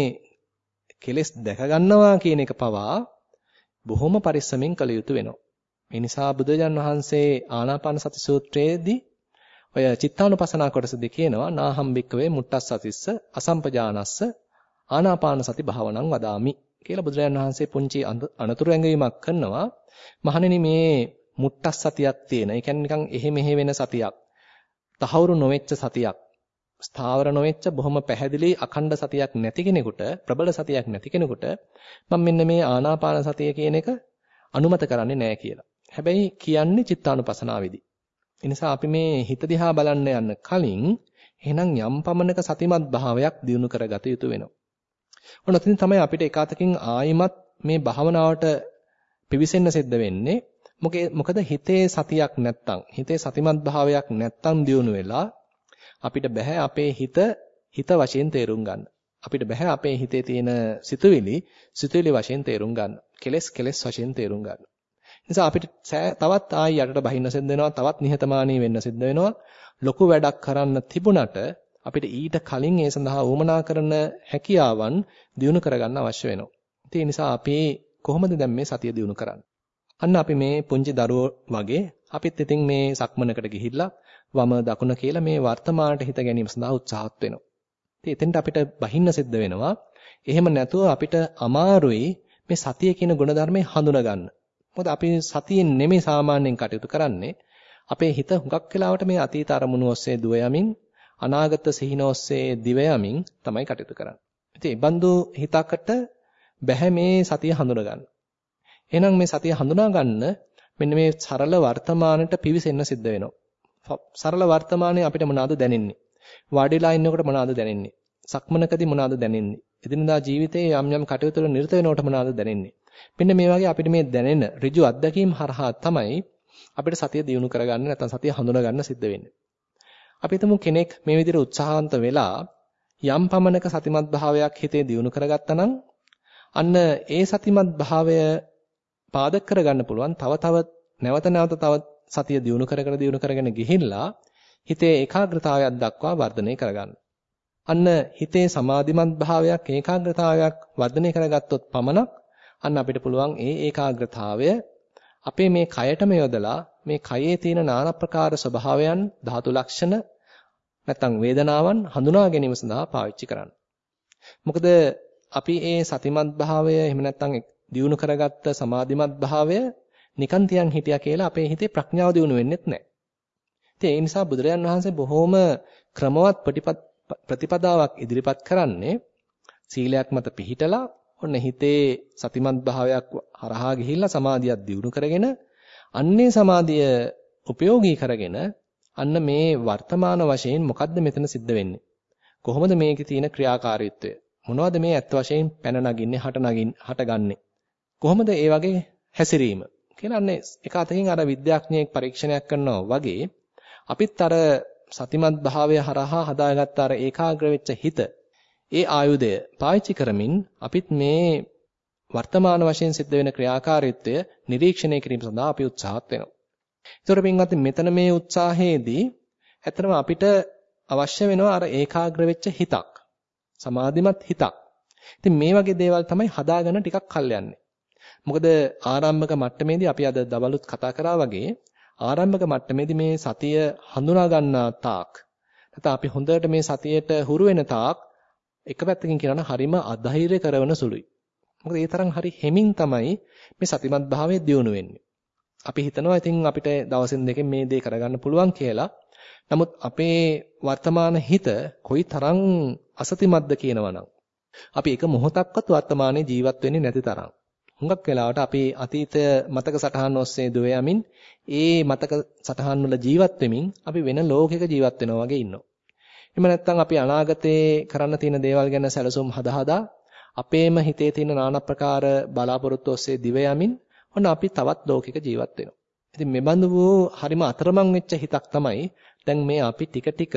කෙලෙස් දැක ගන්නවා කියන එක පවා බොහොම පරිස්සමෙන් කළ යුතු වෙනවා. ඒ නිසා බුදුරජාන් වහන්සේ ආනාපාන සති සූත්‍රයේදී ඔය චිත්තානුපසනාව කොටසදී කියනවා නාහම් බික්කවේ මුට්ටස්සතිස්ස අසම්පජානස්ස ආනාපාන සති භාවනං වදාමි කියලා බුදුරජාන් වහන්සේ පුංචි අනතුරු ඇඟවීමක් කරනවා. මහණෙනි මේ මුට්ටස්සතියක් තියෙන. ඒ කියන්නේ නිකන් එහෙ මෙහෙ වෙන සතියක්. තහවුරු නොවෙච්ච සතියක්. ස්ථාවර නොවෙච්ච බොහොම පැහැදිලි අඛණ්ඩ සතියක් නැති කෙනෙකුට ප්‍රබල සතියක් නැති කෙනෙකුට මම මෙන්න මේ ආනාපාන සතිය කියන එක අනුමත කරන්නේ නැහැ කියලා. හැබැයි කියන්නේ චිත්තානුපසනාවේදී. ඒ නිසා අපි මේ හිත දිහා බලන්න යන්න කලින් එහෙනම් යම් පමණක සතිමත් භාවයක් දිනු කරගත යුතු වෙනවා. ඔන්න ඔතනින් තමයි අපිට එකතකින් ආයිමත් මේ භාවනාවට පිවිසෙන්න සිද්ධ වෙන්නේ. මොකද හිතේ සතියක් නැත්තම් හිතේ සතිමත් භාවයක් නැත්තම් දිනු වෙලා අපිට බෑ අපේ හිත හිත වශයෙන් තේරුම් ගන්න. අපිට බෑ අපේ හිතේ තියෙන සිතුවිලි සිතුවිලි වශයෙන් තේරුම් ගන්න. කෙලස් කෙලස් වශයෙන් තේරුම් ගන්න. නිසා අපිට තවත් ආයි යටට බහින්න සිද්ධ වෙනවා, තවත් නිහතමානී වෙන්න සිද්ධ වෙනවා. ලොකු වැඩක් කරන්න තිබුණට අපිට ඊට කලින් ඒ සඳහා උවමනා කරන හැකියාවන් දියුණු කරගන්න අවශ්‍ය වෙනවා. ඒ නිසා අපි කොහොමද දැන් මේ සතිය දියුණු කරන්නේ? අන්න අපි මේ පුංචි දරුවෝ වගේ අපිත් ඉතින් මේ සක්මනකට ගිහිල්ලා වම දකුණ කියලා මේ වර්තමානට හිත ගැනීම සඳහා උත්සාහත් වෙනවා. ඉතින් එතෙන්ට අපිට බහින්න සිද්ධ වෙනවා. එහෙම නැතුව අපිට අමාරුයි මේ සතිය කියන ගුණධර්මය හඳුනා ගන්න. මොකද අපි සතියෙන් නෙමෙයි සාමාන්‍යයෙන් කටයුතු කරන්නේ. අපේ හිත හුඟක් වෙලාවට මේ අතීත අරමුණු ඔස්සේ දුව යමින් අනාගත සිහින ඔස්සේ දිව යමින් තමයි කටයුතු කරන්නේ. ඉතින් ඒ බඳු හිතකට බැහැ මේ සතිය හඳුනා ගන්න. එහෙනම් මේ සතිය හඳුනා ගන්න මෙන්න මේ සරල වර්තමානයට පිවිසෙන්න සිද්ධ වෙනවා. සරල වර්තමානයේ අපිට මොනවාද දැනෙන්නේ? වාඩිලා ඉන්නකොට මොනවාද දැනෙන්නේ? සක්මනකදී මොනවාද දැනෙන්නේ? එදිනදා ජීවිතයේ යම් යම් කටයුතු වල නිරත වෙනකොට මොනවාද දැනෙන්නේ? මෙන්න මේ වගේ අපිට මේ දැනෙන ඍජු අත්දැකීම් හරහා තමයි අපිට සතිය දියුණු කරගන්න නැත්නම් සතිය හඳුනා ගන්න සිද්ධ වෙන්නේ. අපි හිතමු කෙනෙක් මේ විදිහට උත්සාහවන්ත වෙලා යම් පමණක සතිමත් භාවයක් හිතේ දියුණු කරගත්තා නම් අන්න ඒ සතිමත් භාවය පාදක කරගන්න පුළුවන් තව තව නැවත නැවත තව සතිය දියුණු කරගෙන දියුණු කරගෙන ගිහිල්ලා හිතේ ඒකාග්‍රතාවයක් දක්වා වර්ධනය කරගන්න. අන්න හිතේ සමාධිමත් භාවයක් ඒකාග්‍රතාවයක් වර්ධනය කරගත්තොත් පමණක් අන්න අපිට පුළුවන් ඒ ඒකාග්‍රතාවය අපේ මේ කයටම යොදලා මේ කයේ තියෙන নানা ප්‍රකාර ස්වභාවයන් ධාතු ලක්ෂණ නැත්නම් වේදනාවන් හඳුනා ගැනීම සඳහා පාවිච්චි කරන්න. මොකද අපි ඒ සතිමත් භාවය එහෙම නැත්නම් දියුණු කරගත්ත සමාධිමත් භාවය නිකන් තියන් හිටියා කියලා අපේ හිතේ ප්‍රඥාව දියුණු වෙන්නේත් නැහැ. ඉතින් ඒ නිසා බුදුරජාන් වහන්සේ බොහොම ක්‍රමවත් ප්‍රතිපදාවක් ඉදිරිපත් කරන්නේ සීලයක් මත පිහිටලා ඔන්න හිතේ සතිමත් භාවයක් හරහා ගිහිල්ලා සමාධියක් දියුණු කරගෙන අන්නේ සමාධිය උපයෝගී කරගෙන අන්න මේ වර්තමාන වශයෙන් මොකද්ද මෙතන සිද්ධ වෙන්නේ? කොහොමද මේකේ තියෙන ක්‍රියාකාරීත්වය? මොනවද මේ ඇත්ත වශයෙන් පැන නගින්නේ, හට නගින්, හටගන්නේ? කොහොමද ඒ වගේ හැසිරීම? කියලා අන්නේ එක අතකින් අර විද්‍යාඥයෙක් පරීක්ෂණයක් කරනවා වගේ අපිත් අර සතිමත් භාවය හරහා හදාගත්ත අර ඒකාග්‍ර වෙච්ච හිත ඒ ආයුධය පාවිච්චි කරමින් අපිත් මේ වර්තමාන වශයෙන් සිද්ධ වෙන ක්‍රියාකාරීත්වය නිරීක්ෂණය කිරීම සඳහා අපි උත්සාහත් වෙනවා. ඒතකොට පින්වත්නි මෙතන මේ උත්සාහයේදී ඇත්තටම අපිට අවශ්‍ය වෙනවා අර ඒකාග්‍ර වෙච්ච හිතක්. සමාධිමත් හිතක්. ඉතින් මේ වගේ දේවල් තමයි හදාගන්න ටිකක් කල් යන්නේ. මොකද ආරම්භක මට්ටමේදී අපි අද දවලුත් කතා කරා වගේ ආරම්භක මට්ටමේදී මේ සතිය හඳුනා ගන්නා තාක් නැත්නම් අපි හොඳට මේ සතියට හුරු වෙන තාක් එක පැත්තකින් කියනවා නම් හරිම අධෛර්ය කරන සුළුයි. මොකද ඒ තරම් හරි හෙමින් තමයි මේ සතිමත් භාවයේ දියුණු වෙන්නේ. අපි හිතනවා ඉතින් අපිට දවසින් දෙකෙන් මේ දේ කරගන්න පුළුවන් කියලා. නමුත් අපේ වර්තමාන හිත කොයි තරම් අසතිමත්ද කියනවනම් අපි එක මොහොතක්වත් වර්තමානයේ ජීවත් වෙන්නේ නැති තරම්. හුඟක් වෙලාවට අපි අතීත මතක සටහන් ඔස්සේ දුව යමින් ඒ මතක සටහන් වල ජීවත් වෙමින් අපි වෙන ලෝකයක ජීවත් වෙනවා වගේ ඉන්නවා. එහෙම නැත්නම් අපි අනාගතේ කරන්න තියෙන දේවල් ගැන සැලසුම් හදා හදා අපේම හිතේ තියෙන নানা ප්‍රකාර බලාපොරොත්තු ඔස්සේ දිව යමින් ඔන්න අපි තවත් ලෝකයක ජීවත් වෙනවා. ඉතින් මෙබඳු වූ හරිම අතරමං වෙච්ච හිතක් තමයි දැන් මේ අපි ටික ටික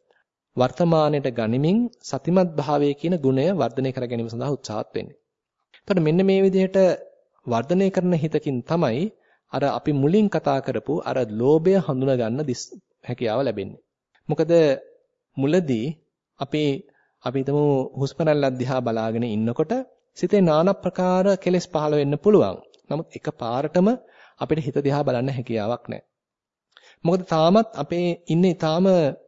වර්තමානයට ගනිමින් සතිමත් භාවයේ කියන ගුණය වර්ධනය කර ගැනීම සඳහා උත්සාහත් වෙන්නේ. එතකොට මෙන්න මේ විදිහට වර්ධනය කරන හිතකින් තමයි අර අපි මුලින් කතා කරපු අර ලෝභය හඳුනා ගන්න හැකියාව ලැබෙන්නේ. මොකද මුලදී අපි අපි හිතමු හුස්ම රැල්ල දිහා බලාගෙන ඉන්නකොට සිතේ নানা ප්‍රකාර කෙලෙස් පහළ වෙන්න පුළුවන්. නමුත් එක පාරටම අපිට හිත දිහා බලන්න හැකියාවක් නැහැ. මොකද තාමත් අපේ ඉන්නේ තාම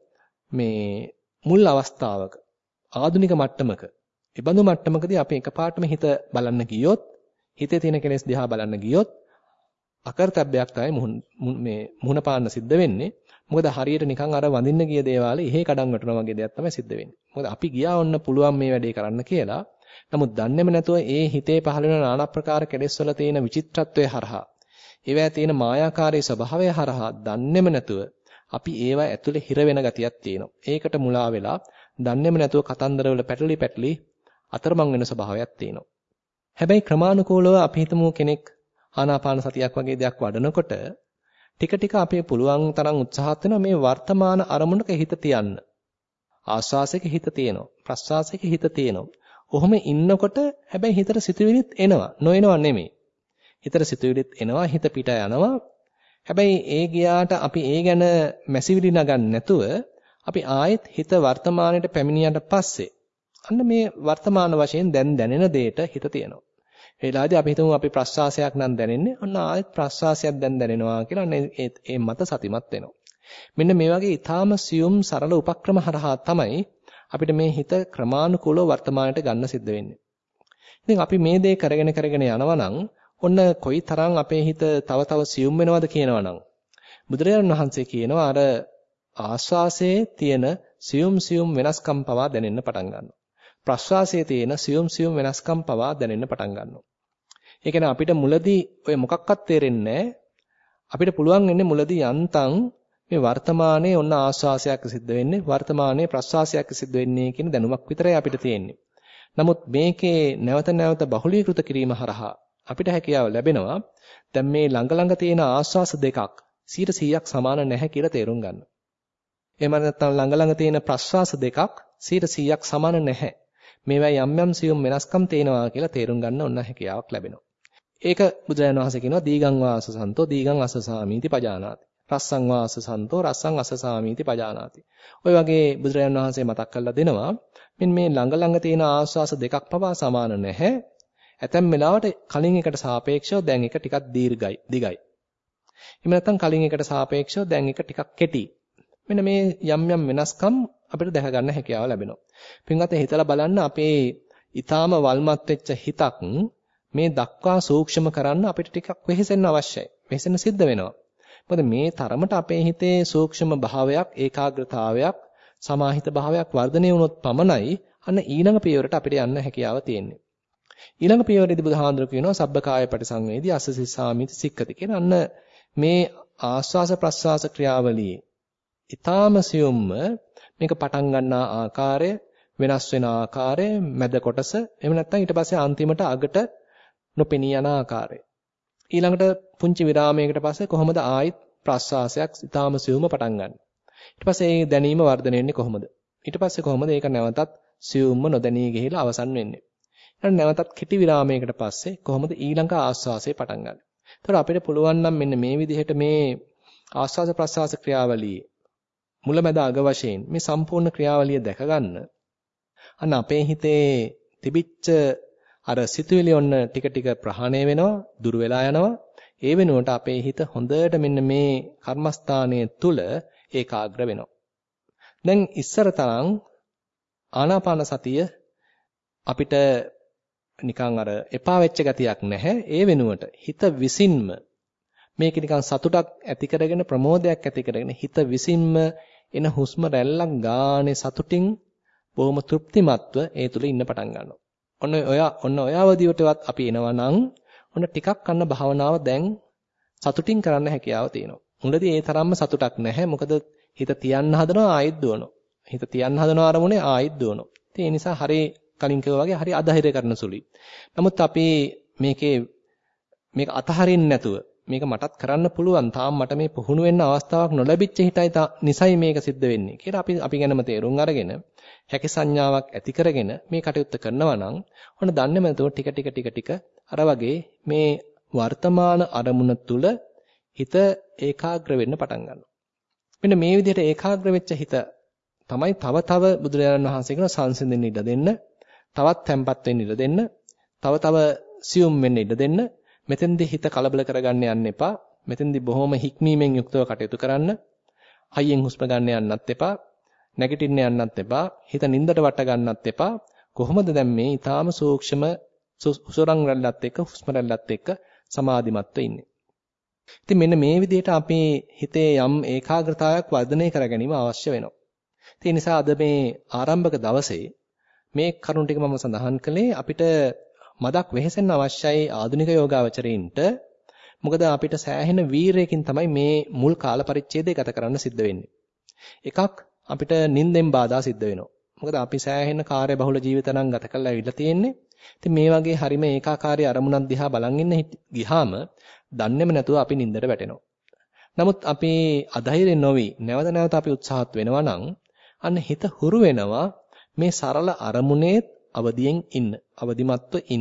මේ මුල් අවස්ථාවක ආධුනික මට්ටමක. ඒ බඳු මට්ටමකදී අපි එකපාරටම හිත බලන්න ගියොත් හිතේ තියෙන කෙලෙස් දිහා බලන්න ගියොත් අකර්තව්‍යයක් තමයි මේ මුහුණ පාන්න සිද්ධ වෙන්නේ. මොකද හරියට නිකන් අර වඳින්න ගිය දේවාලේ එහෙ කඩන් වැටෙනවා වගේ දෙයක් තමයි සිද්ධ වෙන්නේ. මොකද අපි ගියා ඔන්න පුළුවන් මේ වැඩේ කරන්න කියලා. නමුත් දන්නේම නැතුව ඒ හිතේ පහළ වෙන নানা ප්‍රකාර කෙලෙස් වල තියෙන විචිත්‍රත්වය හරහා ඒවැය තියෙන මායාකාරී ස්වභාවය හරහා දන්නේම නැතුව අපි ඒවා ඇතුලේ හිර වෙන ගතියක් තියෙනවා. ඒකට මුලා වෙලා දන්නේම නැතුව කතන්දරවල පැටලි පැටලි අතරමං වෙන ස්වභාවයක් තියෙනවා. හැබැයි ක්‍රමානුකූලව අපි හිතමු කෙනෙක් ආනාපාන සතියක් වගේ දෙයක් වඩනකොට ටික ටික අපේ පුළුවන් තරම් උත්සාහත් වෙනවා මේ වර්තමාන අරමුණක හිත තියන්න. ආස්වාසයක හිත තියෙනවා. ප්‍රස්වාසයක හිත තියෙනවා. ඔහොම ඉන්නකොට හැබැයි හිතට සිතුවිලිත් එනවා. නොඑනවා නෙමෙයි. හිතට සිතුවිලිත් එනවා, හිත පිට යනවා. හැබැයි ඒ ගියාට අපි ඒ ගැන මැසිවිලි නගන්න නැතුව අපි ආයෙත් හිත වර්තමානයට පැමිණියට පස්සේ අන්න මේ වර්තමාන වශයෙන් දැන් දැනෙන දෙයට හිත තියෙනවා. ඒ වෙලාවේදී අපි හිතමු අපි ප්‍රස්වාසයක් නම් දැනෙන්නේ. ඔන්න ආයෙත් ප්‍රස්වාසයක් දැන් දැනෙනවා කියලා ඒ මත සතිමත් වෙනවා. මෙන්න මේ වගේ ඊටාම සියුම් සරල උපක්‍රම හරහා තමයි අපිට මේ හිත ක්‍රමානුකූලව වර්තමානයට ගන්න සිද්ධ වෙන්නේ. ඉතින් අපි මේ දේ කරගෙන කරගෙන යනවා නම් ඔන්න කොයි තරම් අපේ හිත තව තව සියුම් වෙනවද කියනවනම් බුදුරජාණන් වහන්සේ කියනවා අර ආස්වාසයේ තියෙන සියුම් සියුම් වෙනස්කම් පවා දැනෙන්න පටන් ගන්නවා. ප්‍රස්වාසයේ තියෙන සියුම් සියුම් වෙනස්කම් පවා දැනෙන්න පටන් ගන්නවා. ඒ කියන්නේ අපිට මුලදී ඔය මොකක්වත් තේරෙන්නේ අපිට පුළුවන් වෙන්නේ මුලදී යන්තම් මේ වර්තමානයේ ඔන්න ආස්වාසයක් සිද්ධ වෙන්නේ වර්තමානයේ ප්‍රස්වාසයක් සිද්ධ වෙන්නේ කියන දැනුමක් විතරයි අපිට තියෙන්නේ. නමුත් මේකේ නැවත නැවත බහුලීකృత කිරීම හරහා අපිට හැකියාව ලැබෙනවා දැන් මේ ළඟ ළඟ තියෙන ආස්වාස දෙකක් සියයට සීයක් සමාන නැහැ කියලා තේරුම් ගන්න. එහෙම නැත්නම් ළඟ ළඟ තියෙන ප්‍රස්වාස දෙකක් සියයට සීයක් සමාන නැහැ. මේවා යම් යම් සියුම් වෙනස්කම් තියෙනවා කියලා තේරුම් ගන්න ඔන්න හැකියාවක් ලැබෙනවා. ඒක බුදුරජාණන් වහන්සේ කියනවා දීගං වාස සන්තෝ දීගං අසසාමීති පජානාති. රස්සං වාස සන්තෝ රස්සං අසසාමීති පජානාති. ඔය වගේ බුදුරජාණන් වහන්සේ මතක් කරලා දෙනවා මෙන්න මේ ළඟ ළඟ තියෙන ආස්වාස දෙකක් පවා සමාන නැහැ. ඇතැම් වෙලාවට කලින් එකට සාපේක්ෂව දැන් එක ටිකක් දීර්ඝයි, දිගයි. එහෙම නැත්නම් කලින් එකට සාපේක්ෂව දැන් එක ටිකක් කෙටි. මෙන්න මේ යම් යම් වෙනස්කම් අපිට දැක ගන්න හැකියාව ලැබෙනවා. පින්වත් හිතලා බලන්න අපේ ඊටාම වල්මත් වෙච්ච හිතක් මේ දක්වා සූක්ෂම කරන්න අපිට ටිකක් වෙහෙසෙන්න අවශ්‍යයි. වෙහෙසෙන්න සිද්ධ වෙනවා. මොකද මේ තරමට අපේ හිතේ සූක්ෂම භාවයක්, ඒකාග්‍රතාවයක්, සමාහිත භාවයක් වර්ධනය වුණොත් පමණයි අන්න ඊළඟ පියවරට අපිට යන්න හැකියාව තියෙන්නේ. ඊළඟ පියවරේදී බුදුහාඳුර කියනවා සබ්බකාය පටිසංවේදී අස්සසිස්සාමිති සික්කති කියන අන්න මේ ආස්වාස ප්‍රස්වාස ක්‍රියාවලියේ ඊටාම සියුම්ම මේක පටන් ගන්නා ආකාරය, වෙනස් වෙන ආකාරය, මැද කොටස, එහෙම නැත්නම් ඊට පස්සේ අන්තිමට අගට නොපෙනී යන ආකාරය. ඊළඟට පුංචි විරාමයකට පස්සේ කොහොමද ආයිත් ප්‍රස්වාසයක් ඊටාම සියුම්ම පටන් ගන්න. ඊට පස්සේ ඒ දැනීම වර්ධනය වෙන්නේ කොහොමද? ඊට පස්සේ කොහොමද ඒක නැවතත් සියුම්ම නොදැනී ගිහිලා අවසන් වෙන්නේ? ඊට නැවතත් කෙටි විරාමයකට පස්සේ කොහොමද ඊළඟ ආස්වාසය පටන් ගන්න. ඒතකොට අපිට පුළුවන් නම් මෙන්න මේ විදිහට මේ ආස්වාස ප්‍රස්වාස ක්‍රියාවලියේ මුලැමැද අග වශයෙන් මේ සම්පූර්ණ ක්‍රියාවලිය දැක ගන්න. අන්න අපේ හිතේ තිබිච්ච අර සිතුවිලි ඔන්න ටික ටික ප්‍රහාණය වෙනවා, දුර වෙලා යනවා. ඒ වෙනුවට අපේ හිත හොඳට මෙන්න මේ කර්මස්ථානයේ තුල ඒකාග්‍ර වෙනවා. දැන් ඉස්සර තරම් ආනාපාන සතිය අපිට නිකන් අර එපා වෙච්ච ගතියක් නැහැ. ඒ වෙනුවට හිත විසින්ම මේක නිකන් සතුටක් ඇති කරගෙන ප්‍රමෝදයක් ඇති කරගෙන හිත විසින්ම එන හුස්ම රැල්ලක් ගානේ සතුටින් බොහොම තෘප්තිමත්ව ඒ තුල ඉන්න පටන් ගන්නවා. ඔන්න ඔය ඔන්න ඔය අවදියටවත් අපි එනවා නම් ඔන්න ටිකක් අන්න භාවනාව දැන් සතුටින් කරන්න හැකියාව තියෙනවා. මුලදී ඒ තරම්ම සතුටක් නැහැ. මොකද හිත තියන්න හදනවා ආයෙත් දුවනවා. හිත තියන්න හදන අරමුණේ ආයෙත් දුවනවා. ඉතින් ඒ නිසා හරි කලින් කිව්වා වගේ හරි අධෛර්ය කරන සුළුයි. නමුත් අපි මේකේ මේක අතහරින්න නැතුව මේක මටත් කරන්න පුළුවන්. තාම මට මේ පුහුණු වෙන්න අවස්ථාවක් නොලැබිච්ච හිතයි නිසයි මේක සිද්ධ වෙන්නේ කියලා අපි අපි ගැනම තේරුම් අරගෙන හැකි සංඥාවක් ඇති කරගෙන මේ කටයුත්ත කරනවා නම් ඔන්න දන්නේම නැතුව ටික ටික ටික ටික අර වගේ මේ වර්තමාන අරමුණ තුල හිත ඒකාග්‍ර වෙන්න පටන් ගන්නවා. මෙන්න මේ විදිහට ඒකාග්‍ර වෙච්ච හිත තමයි තව තව බුදුරජාණන් වහන්සේ කියන සංසිඳෙන්න ඉඩ දෙන්න, තවත් තැම්පත් වෙන්න ඉඩ දෙන්න, තව තව සියුම් වෙන්න ඉඩ දෙන්න. මෙතෙන්දී හිත කලබල කරගන්න යන්න එපා. මෙතෙන්දී බොහොම හික්මීමෙන් යුක්තව කටයුතු කරන්න. හයියෙන් හුස්ම ගන්න යන්නත් එපා. නැගිටින්න යන්නත් එපා. හිත නින්දට වට ගන්නත් එපා. කොහොමද දැන් මේ ඊටාම සූක්ෂම සුසුරං රැල්ලත් එක්ක හුස්ම රැල්ලත් එක්ක සමාධිමත්ව ඉන්නේ. ඉතින් මෙන්න මේ විදිහට අපේ හිතේ යම් ඒකාග්‍රතාවයක් වර්ධනය කර ගැනීම අවශ්‍ය වෙනවා. ඒ නිසා අද මේ ආරම්භක දවසේ මේ කරුණු ටික මම සඳහන් කළේ අපිට මදක් වෙහෙසෙන්න අවශ්‍යයි ආධුනික යෝගාවචරයින්ට. මොකද අපිට සෑහෙන වීරයකින් තමයි මේ මුල් කාල පරිච්ඡේදය ගත කරන්න සිද්ධ වෙන්නේ. එකක් අපිට නිින්දෙන් බාධා සිද්ධ වෙනවා. මොකද අපි සෑහෙන කාර්යබහුල ජීවිත නම් ගත කරලා ඉවිල්ලා තියෙන්නේ. ඉතින් මේ වගේ හරිම ඒකාකාරී අරමුණක් දිහා බලන් ඉන්න ගියාම දන්නේම නැතුව අපි නිින්දට වැටෙනවා. නමුත් අපි අධෛර්ය නොවි නැවත නැවත අපි උත්සාහත් වෙනවා නම් අන්න හිත හුරු වෙනවා මේ සරල අරමුණේ අවදියෙන් ඉන්න, අවදිමත්ව ඉන්න.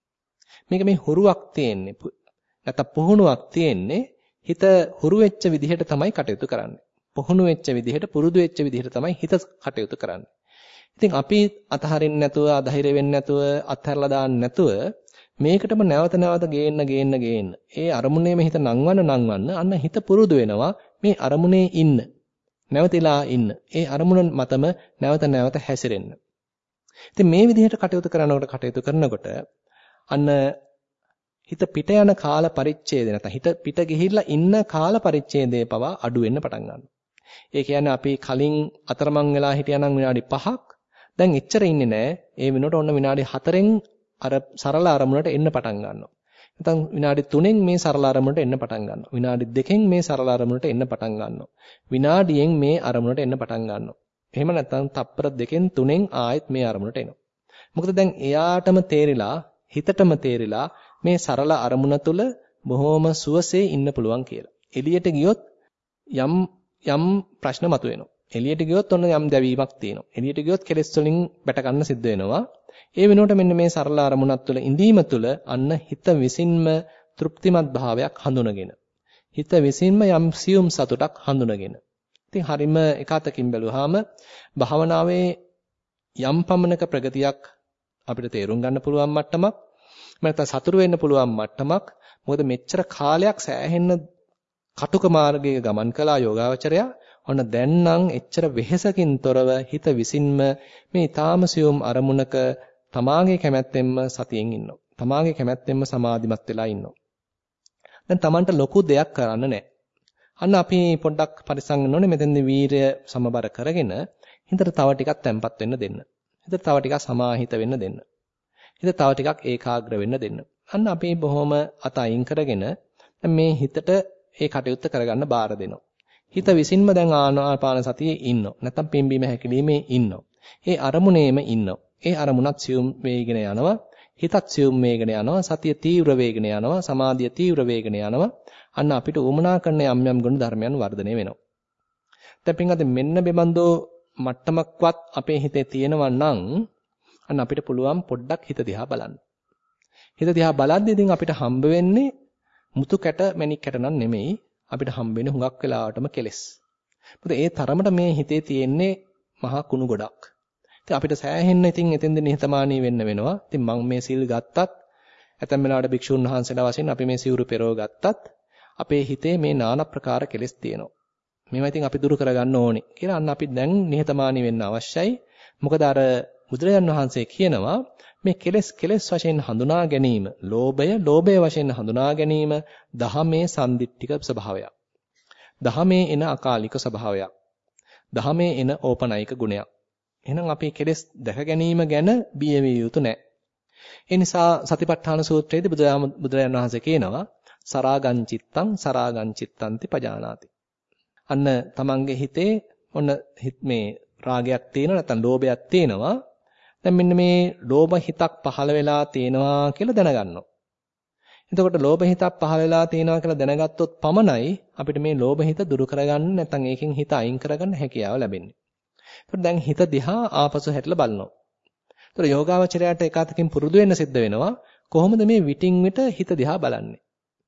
මේක මේ හුරුවක් තියෙන්නේ. නැත්නම් පුහුණුවක් තියෙන්නේ හිත හුරු වෙච්ච විදිහට තමයි කටයුතු කරන්නේ. පුහුණු වෙච්ච විදිහට, පුරුදු වෙච්ච විදිහට තමයි හිත කටයුතු කරන්නේ. ඉතින් අපි අතහරින්න නැතුව, අධෛර්ය වෙන්න නැතුව, අත්හැරලා දාන්න නැතුව මේකටම නැවත නැවත ගේන්න ගේන්න ගේන්න. ඒ අරමුණේම හිත නංවන්න නංවන්න අන්න හිත පුරුදු වෙනවා මේ අරමුණේ ඉන්න. නැවතිලා ඉන්න. ඒ අරමුණ මතම නැවත නැවත හැසිරෙන්න. ඉතින් මේ විදිහට කටයුතු කරනකොට කටයුතු කරනකොට අන්න හිත පිට යන කාල පරිච්ඡේදය නැත්නම් හිත පිට ගිහිල්ලා ඉන්න කාල පරිච්ඡේදයේ පවා අඩු වෙන්න පටන් ගන්නවා. ඒ කියන්නේ අපි කලින් අතරමං වෙලා හිටියානම් විනාඩි පහක් දැන් එච්චර ඉන්නේ නැහැ. ඒ වෙනකොට ඔන්න විනාඩි හතරෙන් අර සරල අරමුණට එන්න පටන් ගන්නවා. නැත්නම් විනාඩි තුනෙන් මේ සරල අරමුණට එන්න පටන් ගන්නවා. විනාඩි දෙකෙන් මේ සරල අරමුණට එන්න පටන් ගන්නවා. විනාඩියෙන් මේ අරමුණට එන්න පටන් ගන්නවා. එහෙම නැත්නම් තප්පර දෙකෙන් තුනෙන් ආයෙත් මේ අරමුණට එනවා. මොකද දැන් එයාටම තේරිලා හිතටම තේරිලා මේ සරල අරමුණ තුළ බොහොම සුවසේ ඉන්න පුළුවන් කියලා. එළියට ගියොත් යම් යම් ප්‍රශ්න මතුවෙනවා. එළියට ගියොත් ඔන්න යම් දැවීමක් තියෙනවා. එළියට ගියොත් කෙලෙස් වලින් බැට ගන්න සිද්ධ වෙනවා. ඒ වෙනුවට මෙන්න මේ සරල අරමුණක් තුළ ඉඳීම තුළ අන්න හිත විසින්ම තෘප්තිමත් භාවයක් හඳුනගෙන හිත විසින්ම යම් සියුම් සතුටක් හඳුනගෙන ඉතින් හරිම එකතකින් බැලුවාම භාවනාවේ යම් පමණක ප්‍රගතියක් අපිට තේරුම් ගන්න පුළුවන් මට්ටමක් නැත්නම් සතුරු වෙන්න පුළුවන් මට්ටමක් මොකද මෙච්චර කාලයක් සෑහෙන්න කටුක මාර්ගයේ ගමන් කළා යෝගාවචරයා ඔන්න දැන් නම් එච්චර වෙහෙසකින් තොරව හිත විසින්ම මේ ඊ타ම සියුම් අරමුණක තමාගේ කැමැත්තෙන්ම සතියෙන් ඉන්නවා. තමාගේ කැමැත්තෙන්ම සමාධිමත් වෙලා ඉන්නවා. දැන් Tamanට ලොකු දෙයක් කරන්න නැහැ. අන්න අපි පොඩ්ඩක් පරිසම් වෙන්න ඕනේ මෙතෙන්දී වීරය සමබර කරගෙන හිතට තව ටිකක් තැම්පත් වෙන්න දෙන්න. හිතට තව ටිකක් සමාහිත වෙන්න දෙන්න. හිත තව ටිකක් ඒකාග්‍ර වෙන්න දෙන්න. අන්න අපි බොහොම අත අයින් කරගෙන මේ හිතට ඒ කටයුත්ත කරගන්න බාර දෙනවා. හිත විසින්ම දැන් ආනාපාන සතියේ ඉන්නවා. නැත්තම් පිම්බීම හැකිලීමේ ඉන්නවා. ඒ අරමුණේම ඉන්නවා. ඒ අරමුණත් සියුම් වේගන යනවා. හිතත් සියුම් වේගන යනවා. සතිය තීව්‍ර වේගන යනවා. සමාධිය තීව්‍ර වේගන යනවා. අන්න අපිට උමනා කරන යම් යම් ගුණ ධර්මයන් වර්ධනය වෙනවා. දැන් පින්වත්නි මෙන්න බෙබඳෝ මට්ටමක්වත් අපේ හිතේ තියෙනවා නම් අන්න අපිට පුළුවන් පොඩ්ඩක් හිත දිහා බලන්න. හිත දිහා බලද්දී ඉතින් අපිට හම්බ වෙන්නේ මුතු කැට මැණික් කැට නම් නෙමෙයි. අපිට හම්බ වෙන්නේ හුඟක් වෙලාවටම කෙලෙස්. මොකද ඒ තරමට මේ හිතේ තියෙන්නේ මහා කුණු ගොඩක්. ඉතින් අපිට සෑහෙන්න ඉතින් එතෙන්ද නිහතමානී වෙන්න වෙනවා. ඉතින් මම මේ සිල් ගත්තත් ඇතැම් වෙලාවට භික්ෂුන් වහන්සේලා වශයෙන් අපි මේ සිවුරු පෙරව ගත්තත් අපේ හිතේ මේ নানা ප්‍රකාර කෙලෙස් තියෙනවා. මේවා ඉතින් අපි දුරු කරගන්න ඕනේ කියලා අන්න අපි දැන් නිහතමානී වෙන්න අවශ්‍යයි. මොකද අර බුදුරජාන් වහන්සේ කියනවා මේ කෙලෙස් කෙලෙස් වශයෙන් හඳුනා ගැනීම, ලෝභය ලෝභය වශයෙන් හඳුනා ගැනීම දහමේ සම්දිට්ඨික ස්වභාවයක්. දහමේ එන අකාලික ස්වභාවයක්. දහමේ එන ඕපනයික ගුණයක්. එහෙනම් අපි කෙලෙස් දැක ගැනීම ගැන බිය විය යුතු නැහැ. ඒ නිසා සතිපට්ඨාන සූත්‍රයේදී බුදුරජාන් වහන්සේ කියනවා සරාගං චිත්තං සරාගං චිත්තන්ති පජානාති. අන්න තමන්ගේ හිතේ ඔන්න මේ රාගයක් තියෙනවා නැත්නම් ලෝභයක් තියෙනවා. දැන් මෙන්න මේ ලෝභ හිතක් පහළ වෙලා තියෙනවා කියලා දැනගන්නවා. එතකොට ලෝභ හිතක් පහළ වෙලා තියෙනවා කියලා දැනගත්තොත් පමණයි අපිට මේ ලෝභ හිත දුරු කරගන්න නැත්නම් ඒකෙන් හිත අයින් කරගන්න හැකියාව ලැබෙන්නේ. එතකොට දැන් හිත දිහා ආපසු හැරිලා බලනවා. එතකොට යෝගාවචරයට එකතකින් පුරුදු වෙන්න සිද්ධ වෙනවා කොහොමද මේ විටින් විට හිත දිහා බලන්නේ.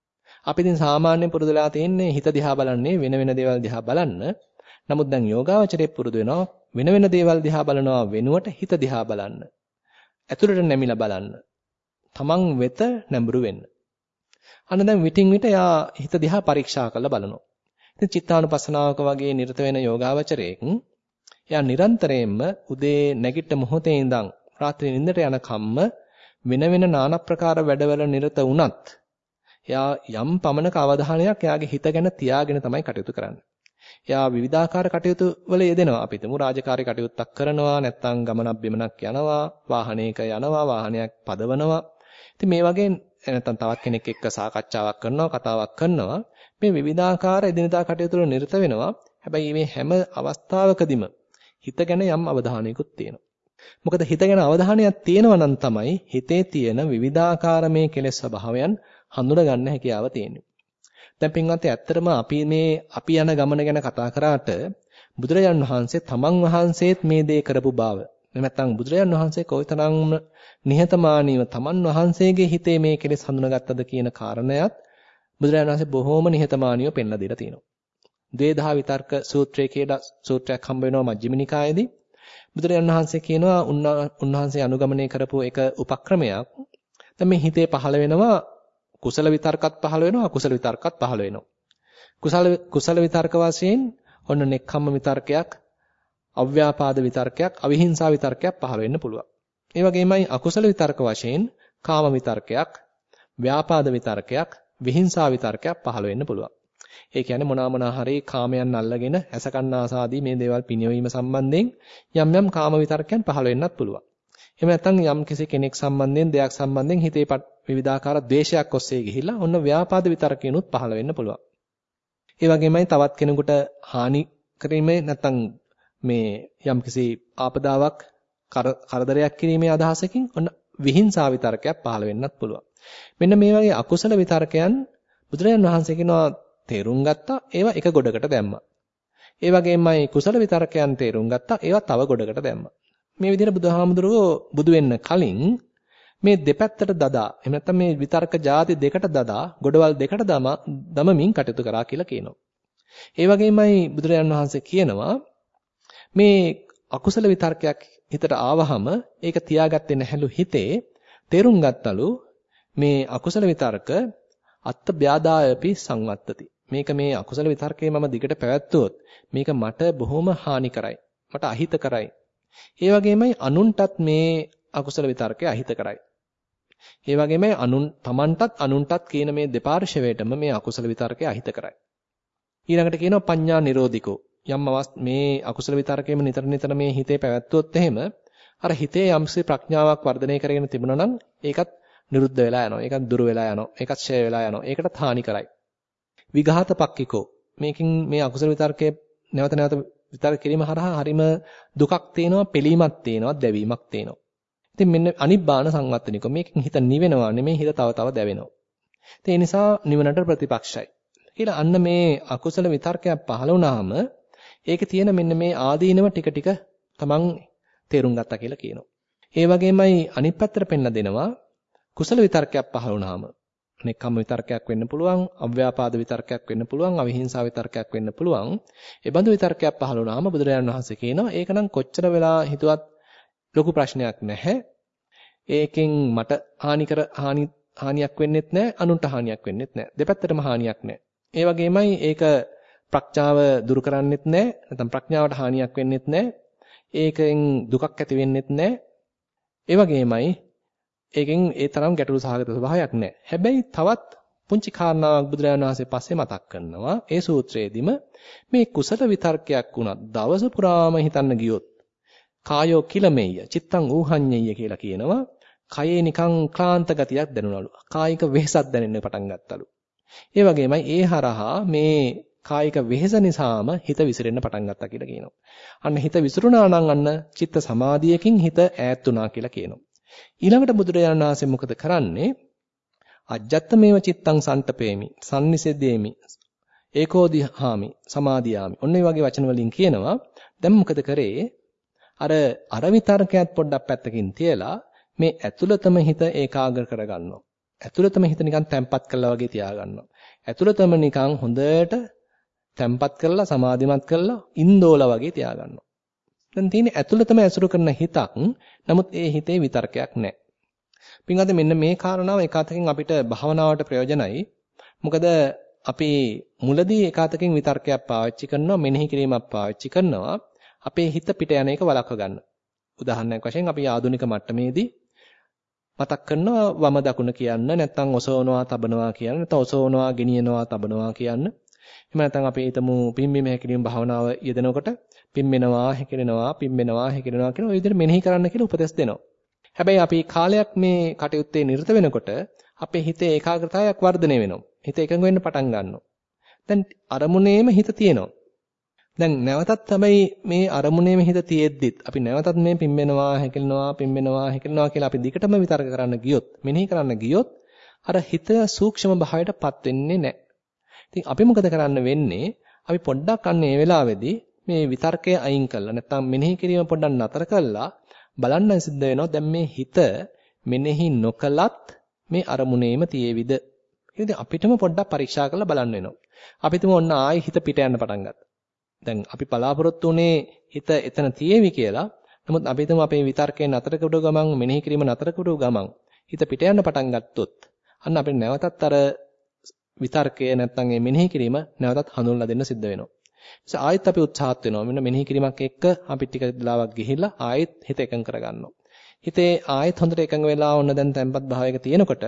අපි ඉතින් සාමාන්‍යයෙන් පුරුදු වෙලා තියෙන්නේ හිත දිහා බලන්නේ වෙන වෙන දේවල් දිහා බලන්න. නමුත් දැන් යෝගාවචරයේ පුරුදු වෙනවා වෙන වෙන දේවල් දිහා බලනවා වෙනුවට හිත දිහා බලන්න. ඇතුළට නැමිලා බලන්න. තමන් වෙත නැඹුරු වෙන්න. අන්න දැන් විටින් විට යා හිත දිහා පරීක්ෂා කරලා බලනවා. ඉතින් චිත්තානුපස්සනාවක වගේ නිරත වෙන යෝගාවචරයෙක් එයා නිරන්තරයෙන්ම උදේ නැගිට මොහොතේ ඉඳන් රාත්‍රී නිින්දට යන කම්ම වෙන වෙන নানা ප්‍රකාර වැඩවල නිරත වුණත් එයා යම් පමණක අවධානයක් එයාගේ හිත ගැන තියාගෙන තමයි කටයුතු කරන්නේ. එයා විවිධාකාර කටයුතු වල යෙදෙනවා. අපි හිතමු රාජකාරී කටයුත්තක් කරනවා, නැත්නම් ගමනක් බිමනක් යනවා, වාහනයක යනවා, වාහනයක් පදවනවා. ඉතින් මේ වගේ නැත්නම් තවත් කෙනෙක් එක්ක සාකච්ඡාවක් කරනවා, කතාවක් කරනවා. මේ විවිධාකාර එදිනදා කටයුතු වල නිරත වෙනවා. හැබැයි මේ හැම අවස්ථාවකදීම හිත ගැන යම් අවධානයකුත් තියෙනවා. මොකද හිත ගැන අවධානයක් තියෙනවා නම් තමයි හිතේ තියෙන විවිධාකාර මේ කෙලෙස් ස්වභාවයන් හඳුනා ගන්න හැකියාව තියෙන්නේ. දැන් පින්වත්නි ඇත්තටම අපි මේ අපි යන ගමන ගැන කතා කරාට බුදුරජාණන් වහන්සේ තමන් වහන්සේත් මේ දේ කරපු බව. නැත්නම් බුදුරජාණන් වහන්සේ කොයිතරම් නිහතමානීව තමන් වහන්සේගේ හිතේ මේ කෙලෙස් හඳුනාගත්තද කියන කාරණයත් බුදුරජාණන් වහන්සේ බොහොම නිහතමානීව පෙන්ලා දීලා තියෙනවා. ද්වේධා විතර්ක සූත්‍රය කියලා සූත්‍රයක් හම්බ වෙනවා මජ්ක්‍ධිම නිකායේදී. බුදුරජාණන් වහන්සේ කියනවා උන්වහන්සේ අනුගමනය කරපු එක උපක්‍රමයක්. දැන් මේ හිතේ පහළ වෙනවා කුසල විතර්කත් පහළ වෙනවා අකුසල විතර්කත් පහළ වෙනවා. කුසල කුසල විතර්ක වශයෙන් ඔන්න නෙක්ඛම්ම විතර්කයක්, අව්‍යාපාද විතර්කයක්, අවිහිංසා විතර්කයක් පහළ වෙන්න පුළුවන්. ඒ වගේමයි අකුසල විතර්ක වශයෙන් කාම විතර්කයක්, ව්‍යාපාද විතර්කයක්, විහිංසා විතර්කයක් පහළ වෙන්න පුළුවන්. ඒ කියන්නේ මොනවා මොනවා හරි කාමයන් අල්ලගෙන ඇසකන්න ආසාදී මේ දේවල් පිනවීම සම්බන්ධයෙන් යම් යම් කාම විතර්කයන් පහළ වෙන්නත් පුළුවන්. එහෙම නැත්නම් යම් කිසි කෙනෙක් සම්බන්ධයෙන් දෙයක් සම්බන්ධයෙන් හිතේ විවිධාකාර ද්වේෂයක් ඔස්සේ ගිහිල්ලා ඔන්න ව්‍යාපාද විතර්කයන්ුත් පහළ වෙන්න පුළුවන්. ඒ වගේමයි තවත් කෙනෙකුට හානි කිරීමේ නැත්නම් මේ යම් කිසි ආපදාවක් කරදරයක් කිරීමේ අදහසකින් ඔන්න විහිංසා විතර්කයක් පහළ වෙන්නත් පුළුවන්. මෙන්න මේ වගේ අකුසල විතර්කයන් බුදුරජාණන් වහන්සේ කියනවා තේරුම් ගත්තා ඒවා එක ගොඩකට දැම්මා. ඒ වගේමයි කුසල විතර්කයන් තේරුම් ගත්තා ඒවා තව ගොඩකට දැම්මා. මේ විදිහට බුදුහාමුදුරුවෝ බුදු වෙන්න කලින් මේ දෙපැත්තට දදා එහෙම නැත්නම් මේ විතර්ක ಜಾති දෙකට දදා ගොඩවල් දෙකට දමමින් කටයුතු කරා කියලා කියනවා. ඒ වගේමයි බුදුරජාණන් වහන්සේ කියනවා මේ අකුසල විතර්කයක් හිතට ආවහම ඒක තියාගත්තේ නැහැලු හිතේ තේරුම් ගත්තලු මේ අකුසල විතර්ක අත්ත බ්‍යාදායපි සංවත්තති. මේක මේ අකුසල විතර්කේ මම දිගට පැවැත්වුවොත් මේක මට බොහොම හානි කරයි. මට අහිත කරයි. ඒ වගේමයි අනුන්ටත් මේ අකුසල විතර්කය අහිත කරයි. ඒ වගේමයි අනුන් තමන්ටත් අනුන්ටත් කියන මේ දෙපාර්ශවයටම මේ අකුසල විතර්කය අහිත කරයි. ඊළඟට කියනවා පඤ්ඤා නිරෝධිකෝ. යම් මේ අකුසල විතර්කයේම නිතර නිතර මේ හිතේ පැවැත්වුවොත් එහෙම අර හිතේ යම්සේ ප්‍රඥාවක් වර්ධනය කරගෙන තිබුණා නම් ඒකත් නිරුද්ධ වෙලා යනවා. ඒකත් දුර වෙලා යනවා. ඒකත් ඡය වෙලා යනවා. ඒකටත් හානි කරයි. විඝාත පක්ඛිකෝ. මේකෙන් මේ අකුසල විතර්කයේ නැවත නැවත විතර්ක කිරීම හරහා හරිම දුකක් තේනවා, පිළීමක් තේනවා, දැවීමක් තේනවා. ඉතින් මෙන්න අනිබ්බාන සංවත්තනිකෝ. මේකෙන් හිත නිවෙනවා නෙමෙයි හිත තව තව දැවෙනවා. ඒ නිසා නිවනට ප්‍රතිපක්ෂයි. කියලා අන්න මේ අකුසල විතර්කයක් පහළ වුණාම ඒකේ තියෙන මෙන්න මේ ආදීනව ටික ටික තමන් තේරුම් ගත්තා කියලා කියනවා. ඒ වගේමයි අනිත් පැත්තට පෙන්නලා දෙනවා කුසල විතර්කයක් පහළ වුණාම නෙක්ඛම්ම විතර්කයක් වෙන්න පුළුවන්, අව්‍යාපාද විතර්කයක් වෙන්න පුළුවන්, අවිහිංසා විතර්කයක් වෙන්න පුළුවන්. ඒ බඳු විතර්කයක් පහළ වුණාම බුදුරජාණන් වහන්සේ කියනවා ඒක නම් කොච්චර වෙලා හිතුවත් ලොකු ප්‍රශ්නයක් නැහැ. ඒකෙන් මට හානි කර හානි හානියක් වෙන්නෙත් නැහැ, අනුන්ට හානියක් වෙන්නෙත් නැහැ. දෙපැත්තටම හානියක් නැහැ. ඒ වගේමයි ඒක ප්‍රඥාව දුරු කරන්නෙත් නැහැ, නැත්නම් ප්‍රඥාවට හානියක් වෙන්නෙත් නැහැ. ඒකෙන් දුකක් ඇති වෙන්නෙත් නැහැ. ඒ වගේමයි ඒකෙන් ඒ තරම් ගැටලු සහගත ස්වභාවයක් නැහැ. හැබැයි තවත් පුංචි කාරණාවක් බුදුරජාණන් වහන්සේ පස්සේ මතක් කරනවා. ඒ සූත්‍රයේදීම මේ කුසල විතර්කයක් වුණත් දවස පුරාම හිතන්න ගියොත් කායෝ කිලමෙය්‍ය චිත්තං ඌහඤ්ඤෙය්‍ය කියලා කියනවා. කයේ නිකන් ක්ලාන්ත ගතියක් දැනුණලු. කායික වෙහසක් දැනෙන්න පටන් ගත්තලු. ඒ වගේමයි ඒ හරහා මේ කායික වෙහස නිසාම හිත විසිරෙන්න පටන් ගත්තා කියලා කියනවා. අන්න හිත විසිරුණා නම් අන්න චිත්ත සමාධියකින් හිත ඈත් වුණා කියලා කියනවා. ඊළඟට බුදුරජාණන් වහන්සේ මොකද කරන්නේ? අජ්ජත්තමේව චිත්තං සන්තපේමි, සම්නිසෙද්දේමි, ඒකෝදිහාමි, සමාදියාමි. ඔන්න ඒ වගේ වචන වලින් කියනවා. දැන් මොකද කරේ? අර අර විතර්කයක් පොඩ්ඩක් පැත්තකින් තියලා මේ ඇතුළතම හිත ඒකාග්‍ර කරගන්නවා. ඇතුළතම හිත නිකන් තැම්පත් කළා වගේ තියාගන්නවා. ඇතුළතම නිකන් හොඳට තැම්පත් කරලා සමාධිමත් කරලා ඉන්දෝලා වගේ තියාගන්නවා. දැන් තියෙන්නේ ඇතුළතම ඇසුරු කරන හිතක්. නමුත් ඒ හිතේ විතර්කයක් නැහැ. පින්වත්නි මෙන්න මේ කාරණාව එකතකින් අපිට භාවනාවට ප්‍රයෝජනයි. මොකද අපි මුලදී එකතකින් විතර්කයක් පාවිච්චි කරනවා, මෙනෙහි කිරීමක් පාවිච්චි කරනවා. අපේ හිත පිට යන එක වළක්ව ගන්න. උදාහරණයක් වශයෙන් අපි ආධුනික මට්ටමේදී මතක් කරනවා වම දකුණ කියන්න, නැත්නම් ඔසවනවා, තබනවා කියන්න, නැත්නම් ඔසවනවා, ගෙනියනවා, තබනවා කියන්න. එහෙම නැත්නම් අපි හිතමු පිම්බීම හැකිරීම භාවනාව යෙදෙනකොට පිම්බෙනවා, හැකිරෙනවා, පිම්බෙනවා, හැකිරෙනවා කියන ඔය විදිහට මෙනෙහි කරන්න කියලා උපදෙස් දෙනවා. හැබැයි අපි කාලයක් මේ කටයුත්තේ නිරත වෙනකොට අපේ හිතේ ඒකාග්‍රතාවයක් වර්ධනය වෙනවා. හිත එකඟ වෙන්න පටන් ගන්නවා. දැන් අරමුණේම හිත තියෙනවා. දැන් නැවතත් තමයි මේ අරමුණේම හිත තියෙද්දිත් අපි නැවතත් මේ පිම්බෙනවා, හැකිලනවා, පිම්බෙනවා, හැකිලනවා කියලා අපි දිගටම විතර්ක කරන්න ගියොත්, මෙනෙහි කරන්න ගියොත් අර හිත සූක්ෂම භාවයටපත් වෙන්නේ නැහැ. ඉතින් අපි මොකද කරන්න වෙන්නේ? අපි පොඩ්ඩක් අන්න ඒ වෙලාවේදී මේ විතර්කය අයින් කළා නැත්නම් මෙනෙහි කිරීම පොඩ්ඩක් නතර කළා බලන්න සිද්ධ වෙනවා දැන් මේ හිත මෙනෙහි නොකලත් මේ අරමුණේම තියේවිද ඉතින් අපිටම පොඩ්ඩක් පරීක්ෂා කරලා බලන්න වෙනවා අපි තුම ඔන්න ආයි හිත පිට යන්න පටන් ගත්තා දැන් අපි බලාපොරොත්තු උනේ හිත එතන තියේවි කියලා නමුත් අපි තුම අපේ විතර්කේ නතර කරුව ගමන් මෙනෙහි කිරීම නතර කරුව ගමන් හිත පිට යන්න පටන් ගත්තොත් අන්න අපිට නැවතත් අර විතර්කය නැත්නම් මේ මෙනෙහි කිරීම නැවතත් හඳුන්ලා දෙන්න සිද්ධ වෙනවා ඉතින් ආයෙත් අපි උත්සාහත් වෙනවා. මෙන්න මෙනෙහි කිරීමක් එක්ක අපි ටික දලාවක් ගිහිල්ලා ආයෙත් හිත එකඟ කරගන්නවා. හිතේ ආයෙත් හොඳට එකඟ වෙලා ඔන්න දැන් තැම්පත් භාවයක තියෙනකොට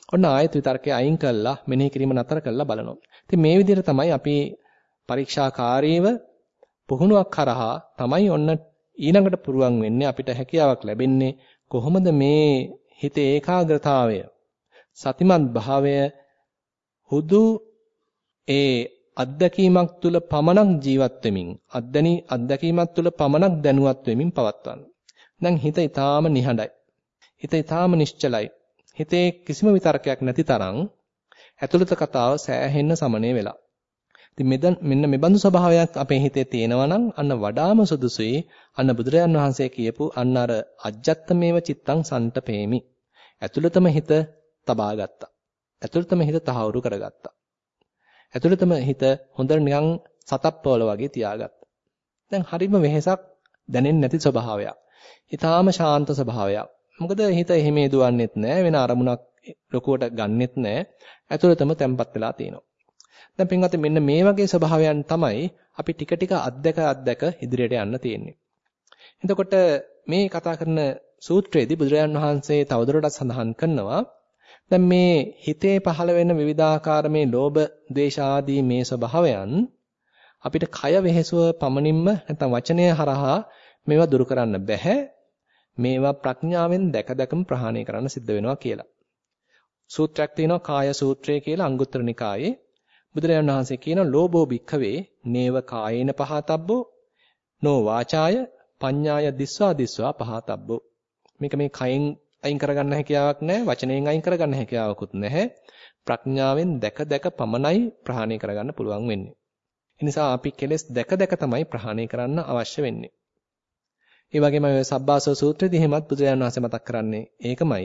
ඔන්න ආයෙත් විතර්කය අයින් කළා මෙනෙහි කිරීම නතර කළා බලනවා. ඉතින් මේ විදිහට තමයි අපි පරීක්ෂාකාරීව පුහුණුවක් කරහා තමයි ඔන්න ඊළඟට පුරුවන් වෙන්නේ අපිට හැකියාවක් ලැබෙන්නේ කොහොමද මේ හිතේ ඒකාග්‍රතාවය සතිමත් භාවය හුදු ඒ අත්දැකීමක් තුල පමණක් ජීවත් වෙමින් අත්දැනි අත්දැකීමක් තුල පමණක් දැනුවත් වෙමින් පවත්වන්න. දැන් හිත ඊටාම නිහඬයි. හිත ඊටාම නිශ්චලයි. හිතේ කිසිම විතරකයක් නැති තරම් ඇතුළත කතාව සෑහෙන්න සමනය වෙලා. ඉතින් මෙන්න මෙබඳු ස්වභාවයක් අපේ හිතේ තියෙනවා නම් අන්න වඩාම සුදුසුයි අන්න බුදුරජාන් වහන්සේ කියපු අන්න අර අජ්ජත්තමේව චිත්තං සන්තපේමි. ඇතුළතම හිත තබා ගත්තා. ඇතුළතම හිත තහවුරු කරගත්තා. ඇතුළතම හිත හොඳට නිකන් සතප්පවල වගේ තියාගත්තා. දැන් හරිම වෙහෙසක් දැනෙන්නේ නැති ස්වභාවයක්. ඊටාම ශාන්ත ස්වභාවයක්. මොකද හිත එහෙම දුවන්නෙත් නැහැ වෙන අරමුණක් ලොකුවට ගන්නෙත් නැහැ. ඇතුළතම තැම්පත් වෙලා තියෙනවා. දැන් පින්වත් මෙන්න මේ වගේ ස්වභාවයන් තමයි අපි ටික ටික අත්දැක අත්දැක ඉදිරියට යන්න තියෙන්නේ. එතකොට මේ කතා කරන සූත්‍රයේදී බුදුරජාන් වහන්සේ තවදුරටත් සඳහන් කරනවා දැන් මේ හිතේ පහළ වෙන විවිධාකාර මේ ලෝභ, ද්වේෂ ආදී මේ ස්වභාවයන් අපිට කය වෙහෙසුව පමණින්ම නැත්නම් වචනය හරහා මේවා දුරු කරන්න බෑ. මේවා ප්‍රඥාවෙන් දැක දැකම ප්‍රහාණය කරන්න සිද්ධ වෙනවා කියලා. සූත්‍රයක් තියෙනවා කාය සූත්‍රය කියලා අංගුත්තර නිකායේ. බුදුරජාණන් වහන්සේ කියන ලෝභෝ භික්ඛවේ නේව කායේන පහතබ්බෝ නෝ වාචාය පඤ්ඤාය දිස්වා දිස්වා පහතබ්බෝ. මේක මේ කයෙන් අයින් කරගන්න හැකියාවක් නැහැ, වචනයෙන් අයින් කරගන්න හැකියාවකුත් නැහැ. ප්‍රඥාවෙන් දැක දැක පමණයි ප්‍රහාණය කරගන්න පුළුවන් වෙන්නේ. ඒ නිසා අපි කෙලෙස් දැක දැක තමයි ප්‍රහාණය කරන්න අවශ්‍ය වෙන්නේ. ඒ වගේම ඔය සබ්බාසව සූත්‍රයේදී එහෙමත් බුදුරජාණන් වහන්සේ මතක් කරන්නේ ඒකමයි.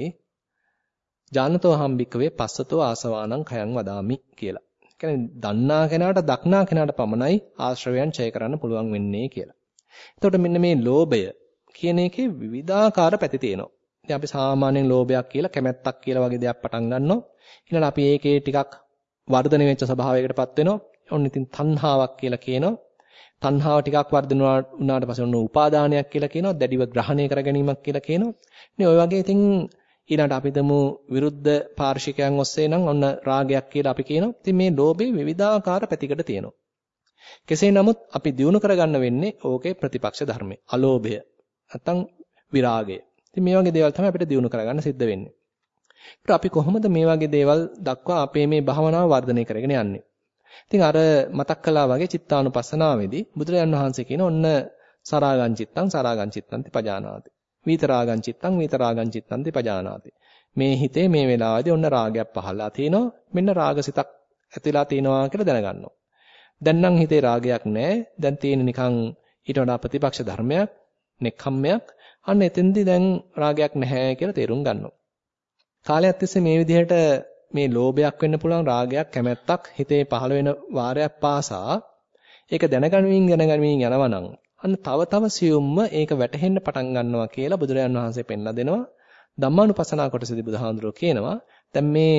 ජානතෝ හම්බික්කවේ පස්සතෝ ආසවානං khයං වදාමි කියලා. ඒ කියන්නේ දන්නා කෙනාට දක්නා කෙනාට පමණයි ආශ්‍රවයන් ඡය කරන්න පුළුවන් වෙන්නේ කියලා. එතකොට මෙන්න මේ ලෝභය කියන එකේ විවිධාකාර පැති තියෙනවා. ඉතින් අපි සාමාන්‍යයෙන් ලෝභයක් කියලා කැමැත්තක් කියලා වගේ දෙයක් පටන් ගන්නවා. ඊළඟට අපි ඒකේ ටිකක් වර්ධනය වෙච්ච ස්වභාවයකටපත් වෙනවා. ඔන්න ඉතින් තණ්හාවක් කියලා කියනවා. තණ්හාව ටිකක් වර්ධනය වුණාට පස්සේ ඔන්න උපාදානයක් කියලා කියනවා. දැඩිව ග්‍රහණය කර ගැනීමක් කියලා කියනවා. ඉතින් ඔය වගේ ඉතින් ඊළඟට අපි දමු විරුද්ධ පාර්ශිකයන් ඔස්සේ නම් ඔන්න රාගයක් කියලා අපි කියනවා. ඉතින් මේ ලෝභේ විවිධාකාර පැතිකඩ තියෙනවා. කෙසේ නමුත් අපි දිනු කරගන්න වෙන්නේ ඕකේ ප්‍රතිපක්ෂ ධර්මය. අලෝභය. නැත්තම් විරාගය. ඉතින් මේ වගේ දේවල් තමයි අපිට දිනු කරගන්න සිද්ධ වෙන්නේ. ඒත් අපි කොහොමද මේ වගේ දේවල් දක්වා අපේ මේ භාවනාව වර්ධනය කරගෙන යන්නේ? ඉතින් අර මතක් කළා වගේ චිත්තානුපස්සනාවේදී බුදුරජාන් වහන්සේ කියන ඔන්න සරාගං චිත්තං සරාගං චිත්තං තිපජානාති. විතරාගං චිත්තං විතරාගං චිත්තං තිපජානාති. මේ හිතේ මේ වෙලාවේදී ඔන්න රාගයක් පහළලා තිනවා. මෙන්න රාගසිතක් ඇතිලා තිනවා කියලා දැනගන්නවා. දැන් නම් හිතේ රාගයක් නැහැ. දැන් තියෙන නිකන් ඊට වඩා ප්‍රතිපක්ෂ ධර්මයක්, නෙක්ඛම්මයක්. අන්න එතෙන්දී දැන් රාගයක් නැහැ කියලා තේරුම් ගන්නවා. කාලයක් තිස්සේ මේ විදිහට මේ ලෝභයක් වෙන්න පුළුවන් රාගයක් කැමැත්තක් හිතේ පහළ වෙන වාරයක් පාසා ඒක දැනගනිමින් දැනගනිමින් යනවා නම් අන්න තව තව සියුම්ම ඒක වැටහෙන්න පටන් ගන්නවා කියලා බුදුරජාන් වහන්සේ පෙන්ලා දෙනවා. ධම්මානුපස්සනා කොටසදී බුදුහාඳුරෝ කියනවා දැන් මේ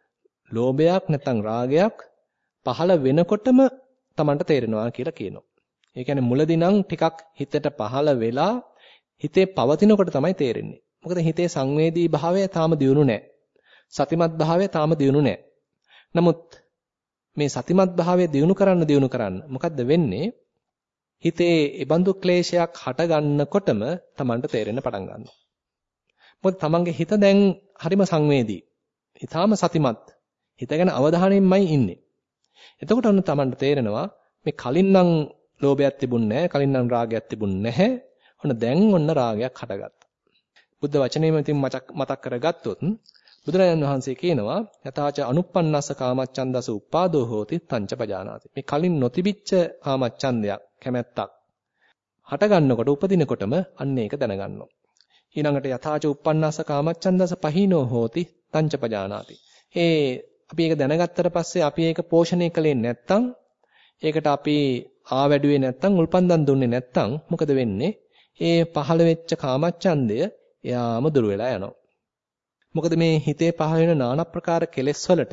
ලෝභයක් නැත්නම් රාගයක් පහළ වෙනකොටම Tamanට තේරෙනවා කියලා කියනවා. ඒ කියන්නේ මුලදී නම් ටිකක් හිතට පහළ වෙලා හිතේ පවතිනකොට තමයි තේරෙන්නේ. මොකද හිතේ සංවේදී භාවය තාම දියුණු නැහැ. සතිමත් භාවය තාම දියුණු නැහැ. නමුත් මේ සතිමත් භාවය දියුණු කරන්න දියුණු කරන්න මොකද්ද වෙන්නේ? හිතේ ඒබඳු ක්ලේශයක් හට ගන්නකොටම Tamanට තේරෙන්න පටන් ගන්නවා. මොකද Tamanගේ හිත දැන් හරිම සංවේදී. ඊටාම සතිමත්. හිත ගැන අවධානයෙන්මයි ඉන්නේ. එතකොට ඔන්න Tamanට තේරෙනවා මේ කලින් නම් ලෝභයක් තිබුණ නැහැ, කලින් නම් රාගයක් තිබුණ නැහැ. ඔන්න දැන් ඔන්න රාගයක් හටගත්තා. බුද්ධ වචනේම ඉතින් මතක් කරගත්තොත් බුදුරජාණන් වහන්සේ කියනවා යතාච අනුප්පන්නස්ස කාමච්ඡන්දස උපාදෝ හෝති තංච පජානාති. මේ කලින් නොතිබිච්ච කාමච්ඡන්දයක් කැමැත්තක් හට ගන්නකොට උපදිනකොටම අන්න ඒක දැනගන්නවා. ඊළඟට යතාච උප්පන්නස්ස කාමච්ඡන්දස පහීනෝ හෝති තංච පජානාති. ඒ අපි ඒක දැනගත්තට පස්සේ අපි ඒක පෝෂණය කළේ නැත්තම් ඒකට අපි ආවැඩුවේ නැත්තම් උල්පන්දම් දුන්නේ නැත්තම් මොකද වෙන්නේ? ඒ පහළ වෙච්ච කාමච්ඡන්දය එයාම දුර වෙලා යනවා. මොකද මේ හිතේ පහළ වෙන নানা ප්‍රකාර කෙලෙස් වලට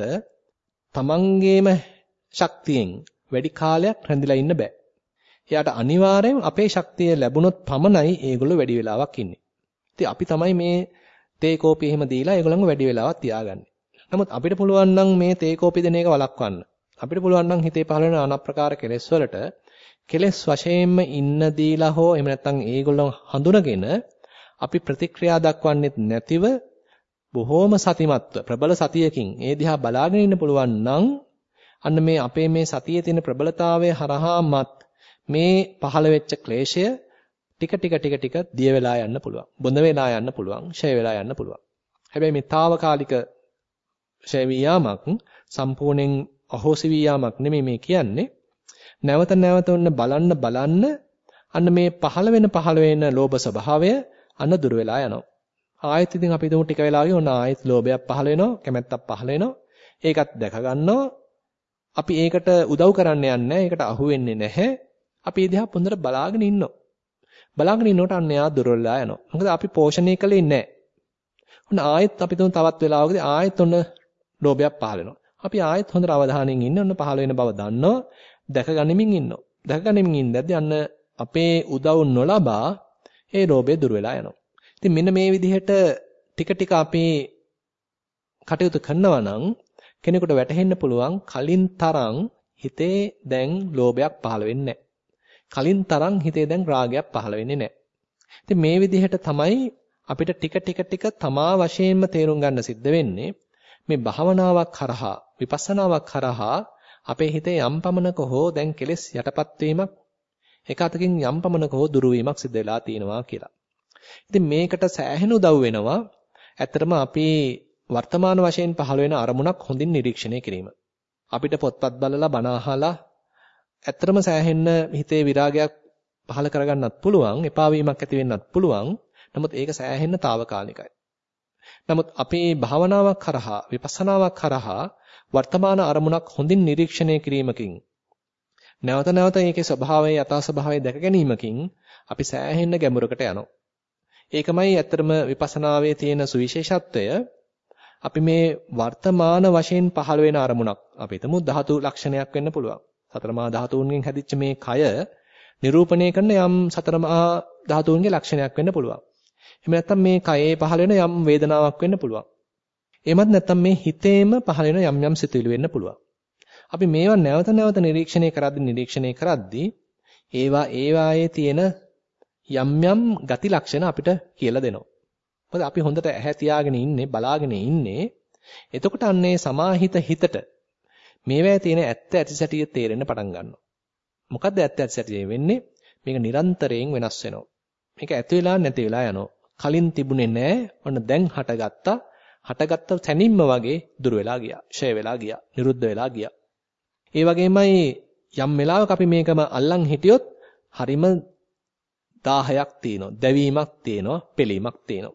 තමන්ගේම ශක්තියෙන් වැඩි කාලයක් රැඳිලා ඉන්න බෑ. එයාට අනිවාර්යෙන් අපේ ශක්තිය ලැබුණොත් පමණයි ඒගොල්ලෝ වැඩි වෙලාවක් ඉන්නේ. ඉතින් අපි තමයි මේ තේ කෝපි එහෙම දීලා ඒගොල්ලන්ව වැඩි වෙලාවක් තියාගන්නේ. නමුත් අපිට පුළුවන් නම් මේ තේ කෝපි දෙන එක වළක්වන්න. අපිට පුළුවන් නම් හිතේ පහළ වෙන নানা ප්‍රකාර කෙලෙස් වලට කෙලෙස් වශයෙන්ම ඉන්න දීලා හෝ එහෙම නැත්නම් ඒගොල්ලෝ හඳුනගෙන අපි ප්‍රතික්‍රියා දක්වන්නෙත් නැතිව බොහෝම සතිමත්ව ප්‍රබල සතියකින් ඒ දිහා බලාගෙන ඉන්න පුළුවන් නම් අන්න මේ අපේ මේ සතියේ තියෙන ප්‍රබලතාවය හරහාමත් මේ පහළ වෙච්ච ක්ලේශය ටික ටික ටික ටික දිය වෙලා යන්න පුළුවන්. බොඳ වෙලා යන්න පුළුවන්. ෂය වෙලා යන්න පුළුවන්. හැබැයි මේ తాවකාලික ෂය වියාමක් සම්පූර්ණයෙන් අහෝසි වියාමක් නෙමෙයි මේ කියන්නේ. නැවත නැවත ඔන්න බලන්න බලන්න අන්න මේ පහළ වෙන පහළ වෙන ලෝභ ස්වභාවය අන්න දුර වෙලා යනවා. ආයෙත් ඉතින් අපි දුමු ටික වෙලාවකින් ඔන්න ආයෙත් ලෝභයක් පහළ වෙනවා, කැමැත්තක් පහළ වෙනවා. ඒකත් දැක ගන්නවා. අපි ඒකට උදව් කරන්න යන්නේ ඒකට අහු වෙන්නේ නැහැ. අපි ඒ දිහා පොඳට බලාගෙන ඉන්නවා. බලාගෙන ඉන්නකොට අන්න එයා දුර වෙලා යනවා. මොකද අපි පෝෂණය කළේ නැහැ. ඔන්න ආයෙත් අපි දුමු තවත් වෙලාවකදී ආයෙත් ඔන්න ලෝභයක් පහළ වෙනවා. අපි ආයෙත් හොඳට අවධානයෙන් ඉන්න ඔන්න පහළ වෙන බව දන්නවා. දැක ගනිමින් ඉන්නවා. දැක ගනිමින් ඉඳද්දී අන්න අපේ උදව් නොලබා ඒ ලෝභය දුර වෙලා යනවා. ඉතින් මෙන්න මේ විදිහට ටික ටික අපි කටයුතු කරනවා නම් කෙනෙකුට වැටහෙන්න පුළුවන් කලින් තරම් හිතේ දැන් ලෝභයක් පහළ වෙන්නේ නැහැ. කලින් තරම් හිතේ දැන් රාගයක් පහළ වෙන්නේ නැහැ. ඉතින් මේ විදිහට තමයි අපිට ටික ටික ටික තමා වශයෙන්ම තේරුම් ගන්න සිද්ධ වෙන්නේ මේ භාවනාවක් කරහා විපස්සනාවක් කරහා අපේ හිතේ යම් පමණක හෝ දැන් කෙලෙස් යටපත් වීමක් එක අතකින් යම් පමණක හෝ දුරු වීමක් සිද්ධ වෙලා තියෙනවා කියලා. ඉතින් මේකට සෑහෙන උදව් වෙනවා. ඇත්තටම අපි වර්තමාන වශයෙන් පහළ වෙන අරමුණක් හොඳින් නිරීක්ෂණය කිරීම. අපිට පොත්පත් බලලා බණ අහලා ඇත්තටම සෑහෙන්න හිතේ විරාගයක් පහළ කරගන්නත් පුළුවන්, එපා වීමක් ඇති වෙන්නත් පුළුවන්. නමුත් ඒක සෑහෙන්න తాවකාලිකයි. නමුත් අපේ භාවනාවක් කරහා, විපස්සනාවක් කරහා වර්තමාන අරමුණක් හොඳින් නිරීක්ෂණය කිරීමකින් නැවත නැවත ඒකේ ස්වභාවය යථා ස්වභාවය දැක ගැනීමකින් අපි සෑහෙන්න ගැඹුරකට යනවා. ඒකමයි ඇත්තටම විපස්සනාවේ තියෙන සුවිශේෂත්වය. අපි මේ වර්තමාන වශයෙන් පහළ වෙන අරමුණක් අපි හිතමු ධාතු ලක්ෂණයක් වෙන්න පුළුවන්. සතර මහා ධාතුන්ගෙන් හැදිච්ච මේ කය නිරූපණය කරන යම් සතර මහා ධාතුන්ගේ ලක්ෂණයක් වෙන්න පුළුවන්. එහෙම නැත්නම් මේ කයේ පහළ වෙන යම් වේදනාවක් වෙන්න පුළුවන්. එහෙමත් නැත්නම් මේ හිතේම පහළ වෙන යම් යම් සිතුවිලි වෙන්න පුළුවන්. අපි මේවා නැවත නැවත නිරීක්ෂණය කරද්දී නිරීක්ෂණය කරද්දී ඒවා ඒවායේ තියෙන යම් යම් ගති ලක්ෂණ අපිට කියලා දෙනවා. මොකද අපි හොඳට ඇහැ තියාගෙන ඉන්නේ බලාගෙන ඉන්නේ. එතකොට අන්නේ සමාහිත හිතට මේවැය තියෙන ඇත්ත ඇතිසැටිය තේරෙන්න පටන් ගන්නවා. මොකද්ද ඇත්ත ඇතිසැටිය වෙන්නේ? මේක නිරන්තරයෙන් වෙනස් වෙනවා. මේක ඇති වෙලා නැති වෙලා යනවා. කලින් තිබුණේ නැහැ. ඔන්න දැන් හටගත්තා. හටගත්ත තැනින්ම වගේ දුර වෙලා ගියා. ෂය වෙලා ගියා. නිරුද්ධ වෙලා ගියා. ඒ වගේමයි යම් වෙලාවක අපි මේකම අල්ලන් හිටියොත් හරිම දාහයක් තියෙනවා. දැවීමක් තියෙනවා. පෙලීමක් තියෙනවා.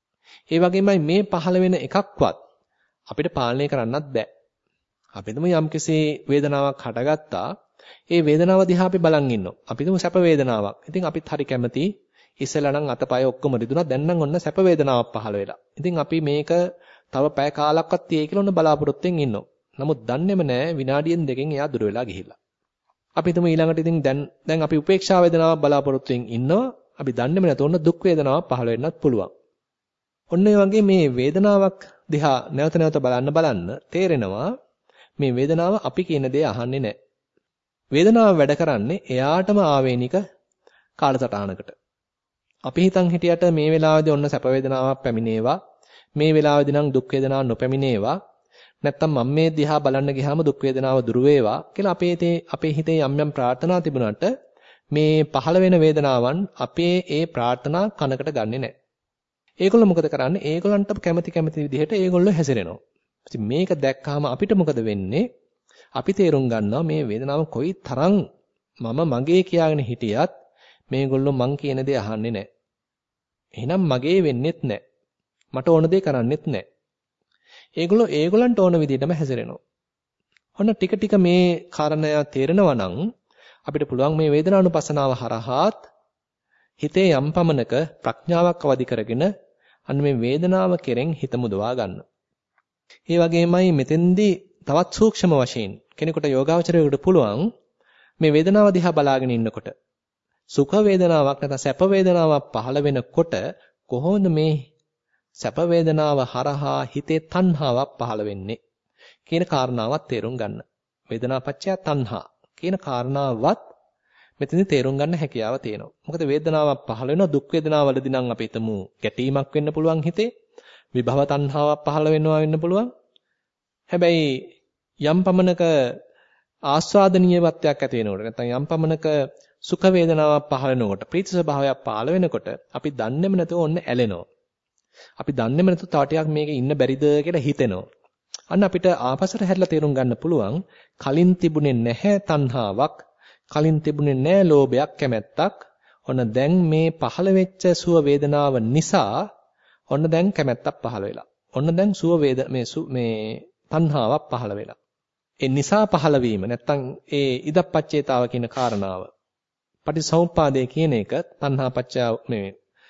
ඒ වගේමයි මේ පහළ වෙන එකක්වත් අපිට පාලනය කරන්නත් බෑ. අපි හිතමු යම්කිසි වේදනාවක් හටගත්තා. ඒ වේදනාව දිහා අපි බලන් ඉන්නවා. අපි හිතමු සැප වේදනාවක්. ඉතින් අපිත් හරි කැමති ඉස්සෙල්ලා නම් අතපය ඔක්කොම රිදුනා. දැන් නම් ඔන්න සැප වේදනාවක් පහළ වෙලා. ඉතින් අපි මේක තව පැය කාලක්වත් තියේ කියලා ඔන්න බලාපොරොත්තුෙන් ඉන්නවා. නමුත් දන්නේම නැහැ විනාඩියෙන් දෙකකින් එයා දුර වෙලා ගිහිල්ලා. අපි හිතමු ඊළඟට ඉතින් දැන් දැන් අපි උපේක්ෂා වේදනාවක් බලාපොරොත්තුෙන් ඉන්නවා. අපි දන්නේම නැත ඔන්න දුක් වේදනාවක් පහළ වෙන්නත් පුළුවන්. ඔන්න ඒ වගේ මේ වේදනාවක් දිහා නැවත නැවත බලන්න බලන්න තේරෙනවා මේ වේදනාව අපි කියන දේ අහන්නේ නැහැ. වේදනාව වැඩ කරන්නේ එයාටම ආවේනික කාලසටහනකට. අපි හිතන් හිටියට මේ වෙලාවේදී ඔන්න සැප වේදනාවක් පැමිණේවා. මේ වෙලාවේදී නම් දුක් වේදනාවක් නොපැමිණේවා. නැත්තම් මම මේ දිහා බලන්න ගියාම දුක් වේදනාව දුරු වේවා කියලා අපේ අපේ හිතේ යම් යම් ප්‍රාර්ථනා තිබුණාට මේ පහළ වෙන වේදනාවන් අපේ ඒ ප්‍රාර්ථනා කනකට ගන්නෙ නැහැ. ඒගොල්ලෝ මොකද කරන්නේ? ඒගොල්ලන්ට කැමති කැමති විදිහට ඒගොල්ලෝ හැසිරෙනවා. ඉතින් මේක දැක්කහම අපිට මොකද වෙන්නේ? අපි තේරුම් ගන්නවා මේ වේදනාව කොයි තරම් මම මගේ කියාගෙන හිටියත් මේගොල්ලෝ මං කියන දේ අහන්නේ නැහැ. එහෙනම් මගේ වෙන්නෙත් නැහැ. මට ඕන දේ කරන්නෙත් නැහැ. ඒගොල්ලෝ ඒගොල්ලන්ට ඕන විදිහටම හැසිරෙනවා. ඔන්න ටික ටික මේ කාරණය තේරෙනවා නම් අපිට පුළුවන් මේ වේදනානුපස්සනාව හරහාත් හිතේ යම් පමණක ප්‍රඥාවක් අවදි කරගෙන අන්න මේ වේදනාව කෙරෙන් හිත මුදවා ගන්න. ඒ වගේමයි මෙතෙන්දී තවත් සූක්ෂම වශයෙන් කෙනෙකුට යෝගාවචරයකට පුළුවන් මේ වේදනාව දිහා බලාගෙන ඉන්නකොට සුඛ වේදනාවක් නැත්නම් සැප වේදනාවක් පහළ වෙනකොට කොහොමද මේ සැප වේදනාව හරහා හිතේ තණ්හාවක් පහළ වෙන්නේ කියන කාරණාවත් තේරුම් ගන්න. වේදනාපච්චය තණ්හා කියන කාරණාවත් මෙතනදී තේරුම් ගන්න හැකියාව තියෙනවා. මොකද වේදනාවක් පහළ වෙනවා දුක් වේදනාවලදී නම් අපි හිතමු ගැටීමක් වෙන්න පුළුවන් හිතේ. විභව තණ්හාවක් පහළ වෙනවා වෙන්න පුළුවන්. හැබැයි යම් පමණක ආස්වාදනීයත්වයක් ඇති වෙනකොට නැත්නම් යම් පමණක සුඛ වේදනාවක් පහළ වෙනකොට ප්‍රීති ස්වභාවයක් පහළ වෙනකොට අපි දන්නේම නැතුව ඔන්න ඇලෙනවා. අපි දන්නේම නැතුව තව ටිකක් මේකේ ඉන්න බැරිද කියලා හිතෙනවා. අන්න අපිට ආපසට හැරිලා තේරුම් ගන්න පුළුවන් කලින් තිබුණේ නැහැ තණ්හාවක්, කලින් තිබුණේ නැහැ ලෝභයක්, කැමැත්තක්. ඔන්න දැන් මේ පහළ වෙච්ච සුව වේදනාව නිසා ඔන්න දැන් කැමැත්තක් පහළ වෙලා. ඔන්න දැන් සුව වේද මේ මේ තණ්හාවක් පහළ වෙලා. ඒ නිසා පහළ වීම නැත්තම් ඒ ඉදප්පච්චේතාව කියන කාරණාව. පටිසමුප්පාදය කියන එක තණ්හාපච්චය මේ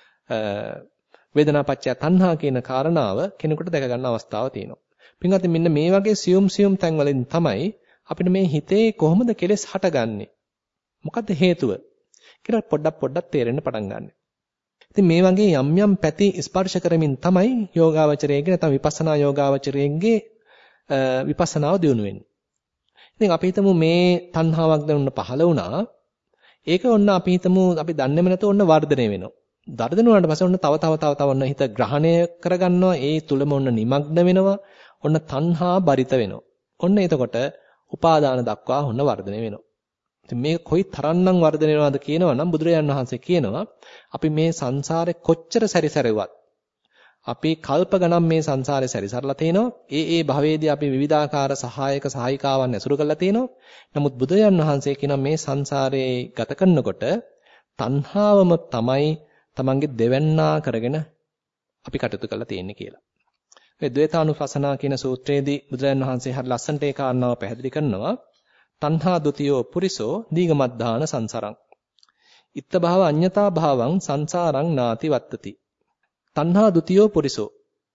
වේදනාපච්චය තණ්හා කියන කාරණාව කෙනෙකුට දැක ගන්න අවස්ථාවක් තියෙනවා. පින්වත්නි මෙන්න මේ වගේ සියුම් සියුම් තැන්වලින් තමයි අපිට මේ හිතේ කොහොමද කෙලෙස් හටගන්නේ? මොකද්ද හේතුව? කියලා පොඩ්ඩක් පොඩ්ඩක් තේරෙන්න පටන් ගන්න. ඉතින් මේ වගේ යම් යම් පැති ස්පර්ශ කරමින් තමයි යෝගාවචරයේගේ නැත්නම් විපස්සනා යෝගාවචරයේගේ විපස්සනාව දියුණු වෙන්නේ. ඉතින් අපි හිතමු මේ තණ්හාවක් දැනුන්න පහළ වුණා. ඒක ඔන්න අපි හිතමු අපි දන්නේම නැතුව ඔන්න වර්ධනය වෙනවා. වර්ධනය වුණාට පස්සේ ඔන්න තව තව තව තව ඔන්න හිත ග්‍රහණය කරගන්නවා. ඒ තුලම ඔන්න নিমগ্ন වෙනවා. ඔන්න තණ්හා බරිත වෙනවා. ඔන්න එතකොට උපාදාන දක්වා ඔන්න වර්ධනය වෙනවා. ඉතින් මේක කොයි තරම්නම් වර්ධනය වෙනවද කියනවනම් බුදුරජාණන් වහන්සේ කියනවා අපි මේ සංසාරේ කොච්චර සැරිසැරුවත් අපි කල්ප ගණන් මේ සංසාරේ සැරිසරලා තිනවා. ඒ ඒ භවයේදී අපි විවිධාකාර සහායක සහායිකාවන් ඇසුරු කරලා තිනවා. නමුත් බුදුරජාණන් වහන්සේ කියනවා මේ සංසාරේ ගත කරනකොට තණ්හාවම තමයි තමන්ගේ දෙවන්නා කරගෙන අපි කටයුතු කරලා තියෙන්නේ කියලා. මේ ද්වේතානුපස්සනා කියන සූත්‍රයේදී බුදුරජාණන් වහන්සේ හරි ලස්සනට ඒ කාරණාව පැහැදිලි කරනවා. තණ්හා ဒ ුතියෝ පුරිසෝ දීගමද්ධාන සංසරං. ඉත්ත භාව අඤ්ඤතා භාවං සංසාරං නාති වත්තති. තණ්හා ဒ ුතියෝ පුරිසෝ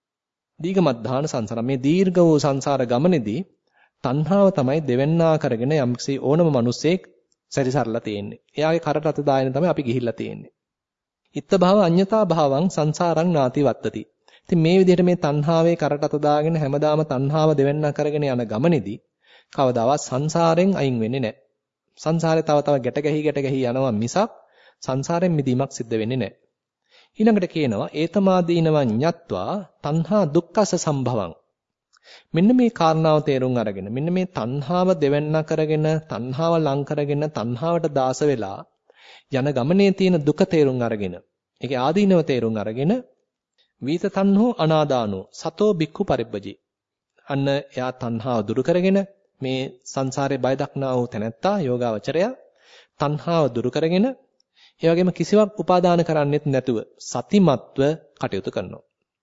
දීගමද්ධාන සංසරං. මේ දීර්ඝ වූ සංසාර ගමනේදී තණ්හාව තමයි දෙවන්නා කරගෙන යම්කිසි ඕනම මිනිසෙක් සැරිසරලා තියෙන්නේ. එයාගේ කරට අත දාගෙන තමයි අපි ගිහිල්ලා තියෙන්නේ. ඉත්ත භාව අඤ්ඤතා භාවං සංසාරං නාති වත්තති. ඉතින් මේ විදිහට මේ තණ්හාවේ කරට අත දාගෙන හැමදාම තණ්හාව දෙවන්නා කරගෙන යන ගමනේදී කවදාවත් සංසාරයෙන් අයින් වෙන්නේ නැහැ. සංසාරේ තව තව ගැට ගැහි ගැට ගැහි යනවා මිසක් සංසාරයෙන් මිදීමක් සිද්ධ වෙන්නේ නැහැ. ඊළඟට කියනවා ඒතමාදීනවං ඤත්වා තණ්හා දුක්ඛස සම්භවං. මෙන්න මේ කාරණාව තේරුම් අරගෙන මෙන්න මේ තණ්හාව දෙවන්න කරගෙන තණ්හාව ලං කරගෙන තණ්හාවට දාස වෙලා යන ගමනේ තියෙන දුක තේරුම් අරගෙන ඒකේ ආදීනව තේරුම් අරගෙන වීත තණ්හෝ අනාදානෝ සතෝ බික්ඛු පරිබ්බජේ. අන්න එයා තණ්හාව දුරු කරගෙන මේ සංසාරේ බය දක්නා වූ තැනැත්තා යෝගාවචරය තණ්හාව දුරු කරගෙන ඒ වගේම කිසිවක් උපාදාන කරන්නෙත් නැතුව සතිමත්ව කටයුතු කරනවා.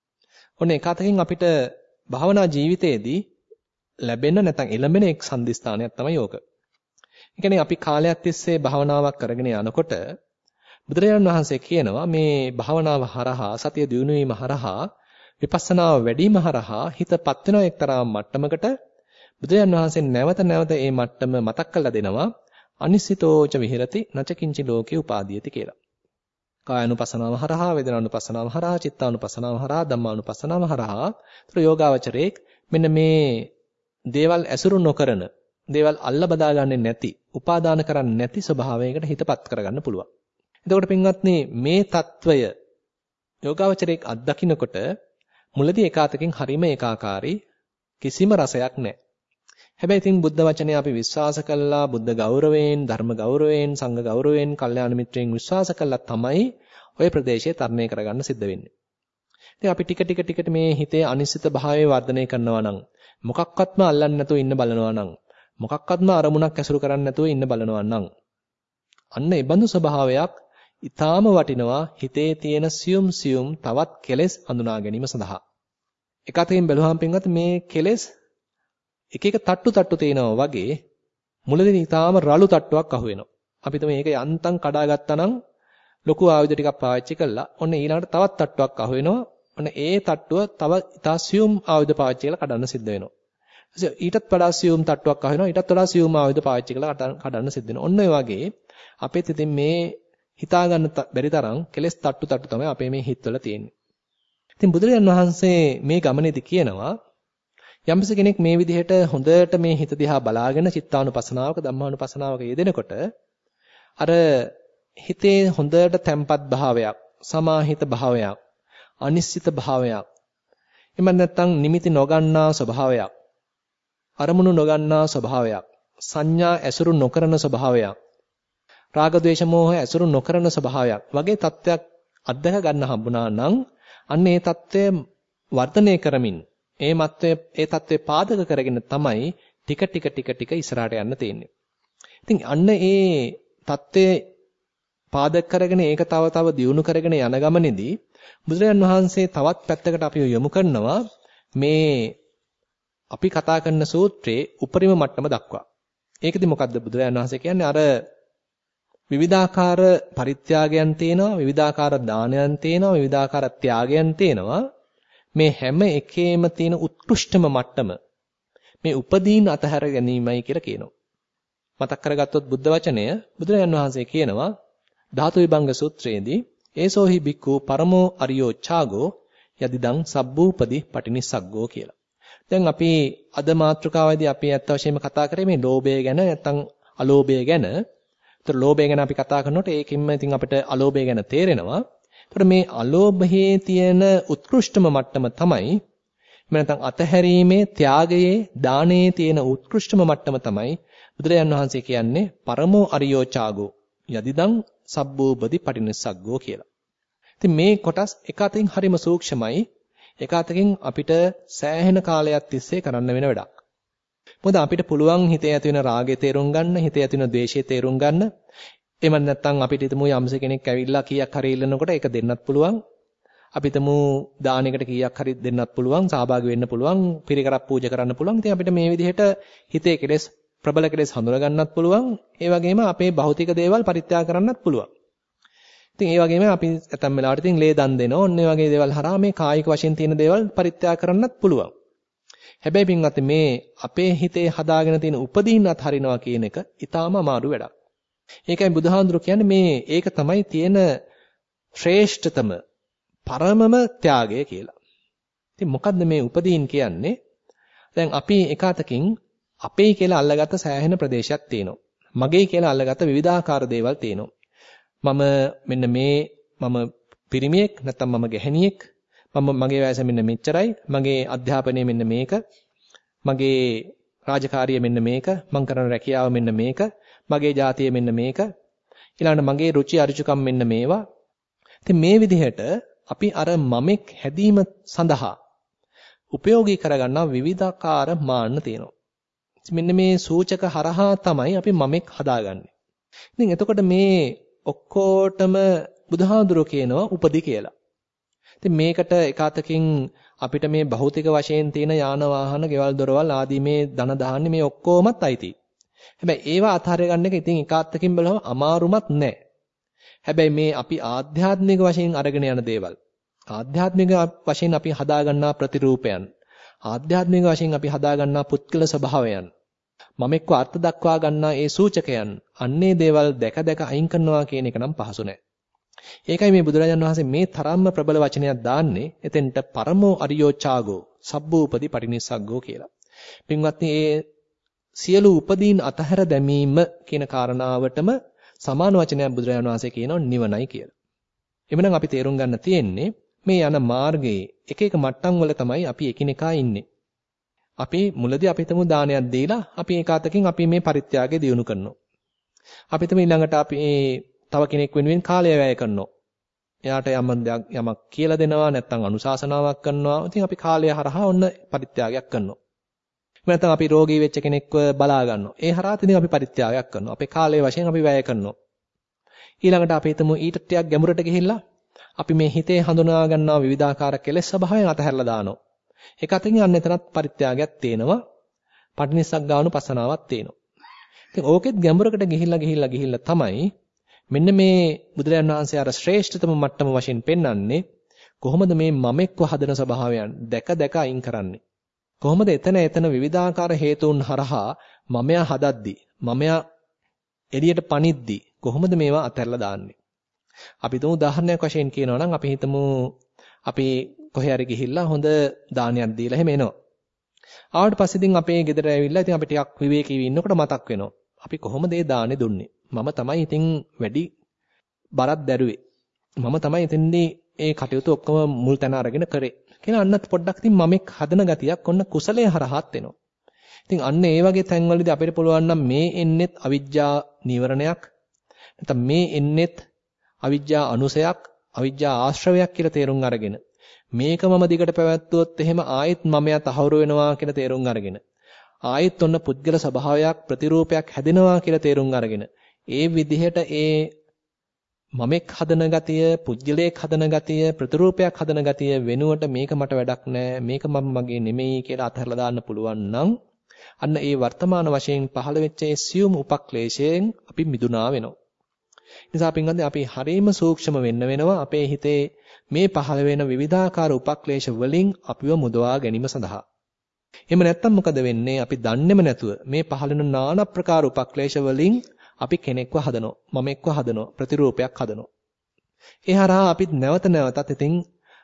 ඔන්න එක අතකින් අපිට භාවනා ජීවිතයේදී ලැබෙන නැත්නම් එළඹෙන එක් සම්දිස්ථානයක් තමයි යෝග. ඒ කියන්නේ අපි කාලයක් තිස්සේ භාවනාවක් කරගෙන යනකොට බුදුරජාණන් වහන්සේ කියනවා මේ භාවනාව හරහා සතිය දියුණු වීම හරහා විපස්සනාව වැඩිම හරහා හිතපත් වෙන එක්තරා මට්ටමකට බුදුරජාණන් වහන්සේ නැවත නැවත මේ මට්ටම මතක් කරලා දෙනවා අනිසිතෝච විහෙරති නචකින්චි ලෝකේ උපාදීයති කියලා. කායानुපස්සනාව හරහා වේදනානුපස්සනාව හරහා චිත්තානුපස්සනාව හරහා ධම්මානුපස්සනාව හරහා ඒතර යෝගාවචරයේ මෙන්න මේ දේවල් ඇසුරු නොකරන දේවල් අල්ල බදාගන්නේ නැති උපාදාන කරන්නේ නැති ස්වභාවයකට හිතපත් කරගන්න පුළුවන්. එතකොට පින්වත්නි මේ తত্ত্বය යෝගාවචරයේ අත්දකින්නකොට මුලදී එකාතකින් හරීම ඒකාකාරී කිසිම රසයක් නැහැ. හැබැයි ඉතින් බුද්ධ වචනේ අපි විශ්වාස කළා බුද්ධ ගෞරවයෙන් ධර්ම ගෞරවයෙන් සංඝ ගෞරවයෙන් කල්යාණ මිත්‍රයන් විශ්වාස කළා තමයි ওই ප්‍රදේශය තරණය කරගන්න සිද්ධ වෙන්නේ. ඉතින් අපි ටික ටික ටික මේ හිතේ අනිශ්චිත භාවය වර්ධනය කරනවා නම් මොකක්වත්ම අල්ලන්නේ නැතුව ඉන්න බලනවා නම් මොකක්වත්ම අරමුණක් ඇසුරු කරන්නේ නැතුව ඉන්න බලනවා නම් අන්න ඒ බඳු ස්වභාවයක් ඊටාම වටිනවා හිතේ තියෙන සියුම් සියුම් තවත් කෙලෙස් හඳුනා ගැනීම සඳහා. එකතකින් බැලුවාම පින්වත් මේ කෙලෙස් එක එක තට්ටු තට්ටු තේනවා වගේ මුලදී ඊටාම රළු තට්ටුවක් අහු වෙනවා. අපි හිතමු මේක යන්තම් කඩාගත්තා නම් ලොකු ආයුධ ටිකක් පාවිච්චි කළා. ඔන්න ඊළඟට තවත් තට්ටුවක් අහු වෙනවා. ඔන්න ඒ තට්ටුව තව ඉතා සියුම් ආයුධ පාවිච්චි කරලා කඩන්න සිද්ධ වෙනවා. ඊටත් වඩා සියුම් තට්ටුවක් අහු වෙනවා. ඊටත් වඩා සියුම් ආයුධ පාවිච්චි කරලා කඩන්න සිද්ධ වෙනවා. ඔන්න ඔය වගේ අපිත් ඉතින් මේ හිතා ගන්න බැරි තරම් කෙලස් තට්ටු තට්ටු තමයි අපේ මේ හිතවල තියෙන්නේ. ඉතින් බුදුරජාණන් වහන්සේ මේ ගමනේදී කියනවා යම්ස කෙනෙක් මේ විදිහට හොඳට මේ හිත දිහා බලාගෙන චිත්තානුපසනාවක ධම්මානුපසනාවක යෙදෙනකොට අර හිතේ හොඳට තැම්පත් භාවයක්, සමාහිත භාවයක්, අනිශ්චිත භාවයක්, එමත් නැත්නම් නිමිති නොගන්නා ස්වභාවයක්, අරමුණු නොගන්නා ස්වභාවයක්, සංඥා ඇසුරු නොකරන ස්වභාවයක්, රාග ද්වේෂ මෝහ ඇසුරු නොකරන ස්වභාවයක් වගේ තත්ත්වයක් අත්දැක ගන්න හම්බුණා නම් අන්න ඒ தත්ත්වය වර්ධනය කරමින් ඒ මත්වේ ඒ தත්ත්වේ පාදක කරගෙන තමයි ටික ටික ටික ටික ඉස්සරහට යන්න තියෙන්නේ. ඉතින් අන්න ඒ தත්ත්වේ පාදක කරගෙන ඒක තව තව දියුණු කරගෙන යන ගමනේදී බුදුරජාන් වහන්සේ තවත් පැත්තකට අපි යොමු කරනවා මේ අපි කතා කරන සූත්‍රයේ උපරිම මට්ටම දක්වා. ඒකෙදි මොකද්ද බුදුරජාන් වහන්සේ කියන්නේ අර විවිධාකාර පරිත්‍යාගයන් තියෙනවා, විවිධාකාර දානයන් තියෙනවා, විවිධාකාර ත්‍යාගයන් තියෙනවා. මේ හැම එකේම තියෙන උත්කෘෂ්ඨම මට්ටම මේ උපදීන් අතහැර ගැනීමයි කියලා කියනවා. මතක් කරගත්තොත් බුද්ධ වචනය බුදුරජාන් වහන්සේ කියනවා ධාතු විභංග සූත්‍රයේදී ඒසෝහි බික්ඛු පරමෝ අරියෝ ඡාගෝ යදිදං සබ්බූපදි පටිනිස්සග්ගෝ කියලා. දැන් අපි අද මාතෘකාවේදී අපි ඇත්ත වශයෙන්ම කතා කරේ මේ ලෝභය ගැන නැත්නම් අලෝභය ගැන. ඒතර ලෝභය ගැන අපි කතා කරනකොට ඒකින්ම ඉතින් අපිට අලෝභය ගැන තේරෙනවා. ඒතර මේ අලෝභයේ තියෙන උත්කෘෂ්ඨම මට්ටම තමයි එහෙම නැත්නම් අතහැරීමේ ත්‍යාගයේ දානයේ තියෙන උත්කෘෂ්ඨම මට්ටම තමයි බුදුරජාන් වහන්සේ කියන්නේ පරමෝ අරියෝ ඡාගෝ යදිදං සබ්බූපදි පටිනිස්සග්ගෝ කියලා. ඉතින් මේ කොටස් එක අතකින් හරිම සූක්ෂමයි. එක අතකින් අපිට සෑහෙන කාලයක් තිස්සේ කරන්න වෙන වැඩක්. මොකද අපිට පුළුවන් හිතේ ඇති වෙන රාගය තේරුම් ගන්න, හිතේ ඇති වෙන ද්වේෂය තේරුම් ගන්න. එහෙම නැත්නම් අපිට හිතමු යම්ස කෙනෙක් ඇවිල්ලා කීයක් හරි ඉල්ලනකොට ඒක දෙන්නත් පුළුවන්. අපි හිතමු දානයකට කීයක් හරි දෙන්නත් පුළුවන්, සහභාගී වෙන්න පුළුවන්, පිරිකරක් පූජා කරන්න පුළුවන්. ඉතින් අපිට මේ විදිහට හිතේ කෙලෙස් ප්‍රබල කෙලෙස් හඳුනා ගන්නත් පුළුවන්. ඒ වගේම අපේ භෞතික දේවල් පරිත්‍යාග කරන්නත් පුළුවන්. ඉතින් ඒ වගේම අපි ඇතම් වෙලාවට ඉතින් ලේ දන් දෙනවා. ඔන්න ඒ වගේ දේවල් හරහා මේ කායික වශයෙන් තියෙන දේවල් පරිත්‍යාග කරන්නත් පුළුවන්. හැබැයි පින්වත් මේ අපේ හිතේ හදාගෙන තියෙන උපදීන් අත්හරිනවා කියන එක ඊටාම අමාරු වැඩක්. ඒකයි බුදුහාඳුරු කියන්නේ මේ ඒක තමයි තියෙන ශ්‍රේෂ්ඨතම පරමම ත්‍යාගය කියලා. ඉතින් මොකද්ද මේ උපදීන් කියන්නේ? දැන් අපි එක අතකින් අපේ කියලා අල්ලගත්ත සෑහෙන ප්‍රදේශයක් තියෙනවා. මගේ කියලා අල්ලගත්ත විවිධාකාර දේවල් තියෙනවා. මම මෙන්න මේ මම පිරිමියෙක් නැත්නම් මම ගැහණියෙක් මම මගේ වයස මෙන්න මෙච්චරයි මගේ අධ්‍යාපනය මෙන්න මේක මගේ රාජකාරිය මෙන්න මේක මම කරන රැකියාව මෙන්න මේක මගේ ජාතිය මෙන්න මේක ඊළඟට මගේ රුචි අරුචිකම් මෙන්න මේවා. ඉතින් මේ විදිහට අපි අර මමෙක් හැදීම සඳහා උපයෝගී කරගන්නා විවිධාකාර මාන්න තියෙනවා. මෙන්න මේ සූචක හරහා තමයි අපි මමෙක් හදාගන්නේ. ඉතින් එතකොට මේ ඔක්කොටම බුදුහාඳුරෝ කියනවා උපදි කියලා. ඉතින් මේකට එක අතකින් අපිට මේ භෞතික වශයෙන් තියෙන යාන වාහන, ගෙවල් දොරවල් ආදී මේ ධන දාන්නේ මේ ඔක්කොමත් අයිති. හැබැයි ඒවා අතහැර ගන්න එක ඉතින් එක අතකින් බලවම අමාරුමත් නැහැ. හැබැයි මේ අපි ආධ්‍යාත්මික වශයෙන් අරගෙන යන දේවල්, ආධ්‍යාත්මික වශයෙන් අපි හදාගන්නා ප්‍රතිරූපයන්, ආධ්‍යාත්මික වශයෙන් අපි හදාගන්නා පුත්කල ස්වභාවයන්, මමෙක්ව අර්ථ දක්වා ගන්නා ඒ සූචකයන්, අන්නේ දේවල් දැක දැක අයින් කරනවා කියන එක නම් පහසු නැහැ. ඒකයි මේ බුදුරජාණන් වහන්සේ මේ තරම්ම ප්‍රබල වචනයක් දාන්නේ එතෙන්ට පරමෝ අරියෝ ඡාගෝ සබ්බූපදී පටිනිස්සග්ගෝ කියලා. පින්වත්නි මේ සියලු උපදීන් අතහැර දැමීම කියන කාරණාවටම සමාන වචනයක් බුදුරජාණන් වහන්සේ කියනවා නිවනයි කියලා. එමනම් අපි තේරුම් ගන්න තියෙන්නේ මේ යන මාර්ගයේ එක එක මට්ටම් වල තමයි අපි එකිනෙකා ඉන්නේ. අපි මුලදී අපි හිතමු දානයක් දීලා අපි ඒකාතකින් අපි මේ පරිත්‍යාගය දියුණු කරනවා. අපි හිතමු ඊළඟට අපි තව කෙනෙක් වෙනුවෙන් කාලය වැය කරනවා. එයාට යම් යමක් කියලා දෙනවා නැත්නම් අනුශාසනාවක් කරනවා. ඉතින් අපි කාලය හරහා ඔන්න පරිත්‍යාගයක් කරනවා. නැත්නම් අපි රෝගී වෙච්ච කෙනෙක්ව බලා ගන්නවා. ඒ හරහා ඉතින් අපි පරිත්‍යාගයක් කරනවා. අපේ කාලය වශයෙන් අපි වැය කරනවා. ඊළඟට අපි හිතමු ඊට ටිකක් ගැඹුරට ගිහිල්ලා අපි මේ හිතේ හඳුනා ගන්නා විවිධාකාර කෙලෙස් ස්වභාවයන් අතහැරලා දානවා. ඒක අතින් යන්න එතනත් පරිත්‍යාගයක් තේනවා. පටිනිස්සග්ගානුපස්සනාවක් තේනවා. ඉතින් ඕකෙත් ගැඹුරකට ගිහිල්ලා ගිහිල්ලා ගිහිල්ලා තමයි මෙන්න මේ බුදුරජාණන් වහන්සේ අර ශ්‍රේෂ්ඨතම මට්ටම වශයෙන් පෙන්වන්නේ කොහොමද මේ මමෙක්ව හදන ස්වභාවයන් දැක දැක අයින් කරන්නේ. කොහොමද එතන එතන විවිධාකාර හේතුන් හරහා මමයා හදද්දි මමයා එළියට පනිද්දි කොහොමද මේවා අතහැරලා දාන්නේ. අපි තුමු උදාහරණයක් වශයෙන් කියනවා නම් අපි හිතමු අපි කොහේ හරි ගිහිල්ලා හොඳ දානයක් දීලා එහෙම එනවා. ආවට පස්සේ ඉතින් අපේ ගෙදර ඇවිල්ලා ඉතින් අපි ටිකක් විවේකීව ඉන්නකොට මතක් වෙනවා. අපි කොහොමද ඒ දානේ දුන්නේ? මම තමයි ඉතින් වැඩි බරක් දැරුවේ. මම තමයි ඉතින්දී ඒ කටයුතු ඔක්කොම මුල් තැන අරගෙන කරේ. කියලා අන්නත් පොඩ්ඩක් ඉතින් මමෙක් හදන ගතියක් ඔන්න කුසලයේ හරහාත් එනවා. ඉතින් අන්න ඒ වගේ තැන්වලදී අපිට පුළුවන් නම් මේ එන්නෙත් අවිජ්ජා නීවරණයක්. නැත්නම් මේ එන්නෙත් අවිජ්ජා අනුසයක්, අවිජ්ජා ආශ්‍රවයක් කියලා තේරුම් අරගෙන මේක මම දිගට පැවැත්වුවොත් එහෙම ආයෙත් මමයා තහවුරු වෙනවා කියලා තේරුම් අරගෙන ආයෙත් ඔන්න පුද්ගල ස්වභාවයක් ප්‍රතිරූපයක් හැදෙනවා කියලා තේරුම් අරගෙන ඒ විදිහට ඒ මමෙක් හදන ගතිය, පුජ්‍යලයක් හදන ගතිය, ප්‍රතිරූපයක් හදන ගතිය වෙනුවට මේක මට වැඩක් නෑ, මේක මම මගේ නෙමෙයි කියලා අතහැරලා දාන්න පුළුවන් නම් අන්න ඒ වර්තමාන වශයෙන් පහළ වෙච්ච ඒ සියුම් උපක්ලේශයෙන් අපි මිදුණා වෙනවා. නිසා පින්වත්නි අපි හරීම සූක්ෂම වෙන්න වෙනවා අපේ හිතේ මේ පහළ වෙන විවිධාකාර උපක්ලේශ වලින් අපිව මුදවා ගැනීම සඳහා. එහෙම නැත්නම් මොකද වෙන්නේ? අපි දන්නේම නැතුව මේ පහළ වෙන নানা ප්‍රකාර උපක්ලේශ වලින් අපි කෙනෙක්ව හදනවා, මමෙක්ව හදනවා, ප්‍රතිරූපයක් හදනවා. ඒ හරහා අපි නැවත නැවතත් ඉතින්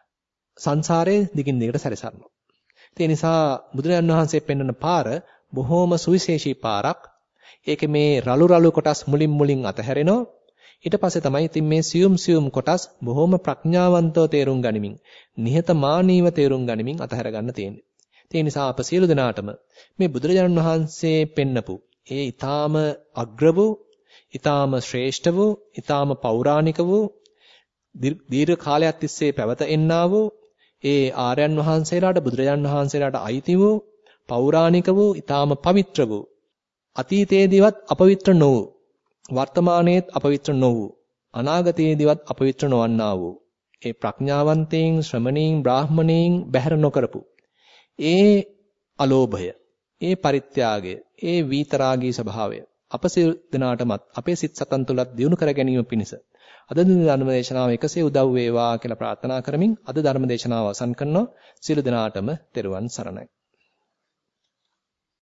සංසාරයේ දිගින් දිගට සැරිසරනවා. ඒ නිසා බුදුරජාණන් වහන්සේ පෙන්වන පාර බොහොම සුවිශේෂී පාරක්. ඒකේ මේ රළු රළු කොටස් මුලින් මුලින් අතහැරෙනවා. ඊට පස්සේ තමයි ඉතින් මේ සියුම් සියුම් කොටස් බොහොම ප්‍රඥාවන්තව තේරුම් ගනිමින්, නිහතමානීව තේරුම් ගනිමින් අතහැර ගන්න තියෙන්නේ. ඒ නිසා අප සියලු දෙනාටම මේ බුදුරජාණන් වහන්සේ පෙන්නපු ඒ ඊටාම අග්‍ර වූ, ඊටාම ශ්‍රේෂ්ඨ වූ, ඊටාම පෞරාණික වූ, දීර්ඝ කාලයක් තිස්සේ පැවත එන්නා වූ ඒ ආර්යයන් වහන්සේලාට, බුදුරජාණන් වහන්සේලාට අයිති වූ, පෞරාණික වූ, ඊටාම පවිත්‍ර වූ, අතීතයේදීවත් අපවිත්‍ර නොවූ, වර්තමානයේත් අපවිත්‍ර නොවූ, අනාගතයේදීවත් අපවිත්‍ර නොවන්නා වූ ඒ ප්‍රඥාවන්තයින්, ශ්‍රමණීන්, බ්‍රාහමණීන් බැහැර නොකරපු ඒ අලෝභය, ඒ පරිත්‍යාගය, ඒ විතරාගී ස්වභාවය අප සියලු දෙනාටමත් අපේ සිත් සතන් තුලත් දියුණු කර ගැනීම පිණිස අද දින ධර්ම දේශනාව එකසේ උදව් වේවා කියලා ප්‍රාර්ථනා කරමින් අද ධර්ම දේශනාව අවසන් කරනවා. සියලු දෙනාටම තෙරුවන් සරණයි.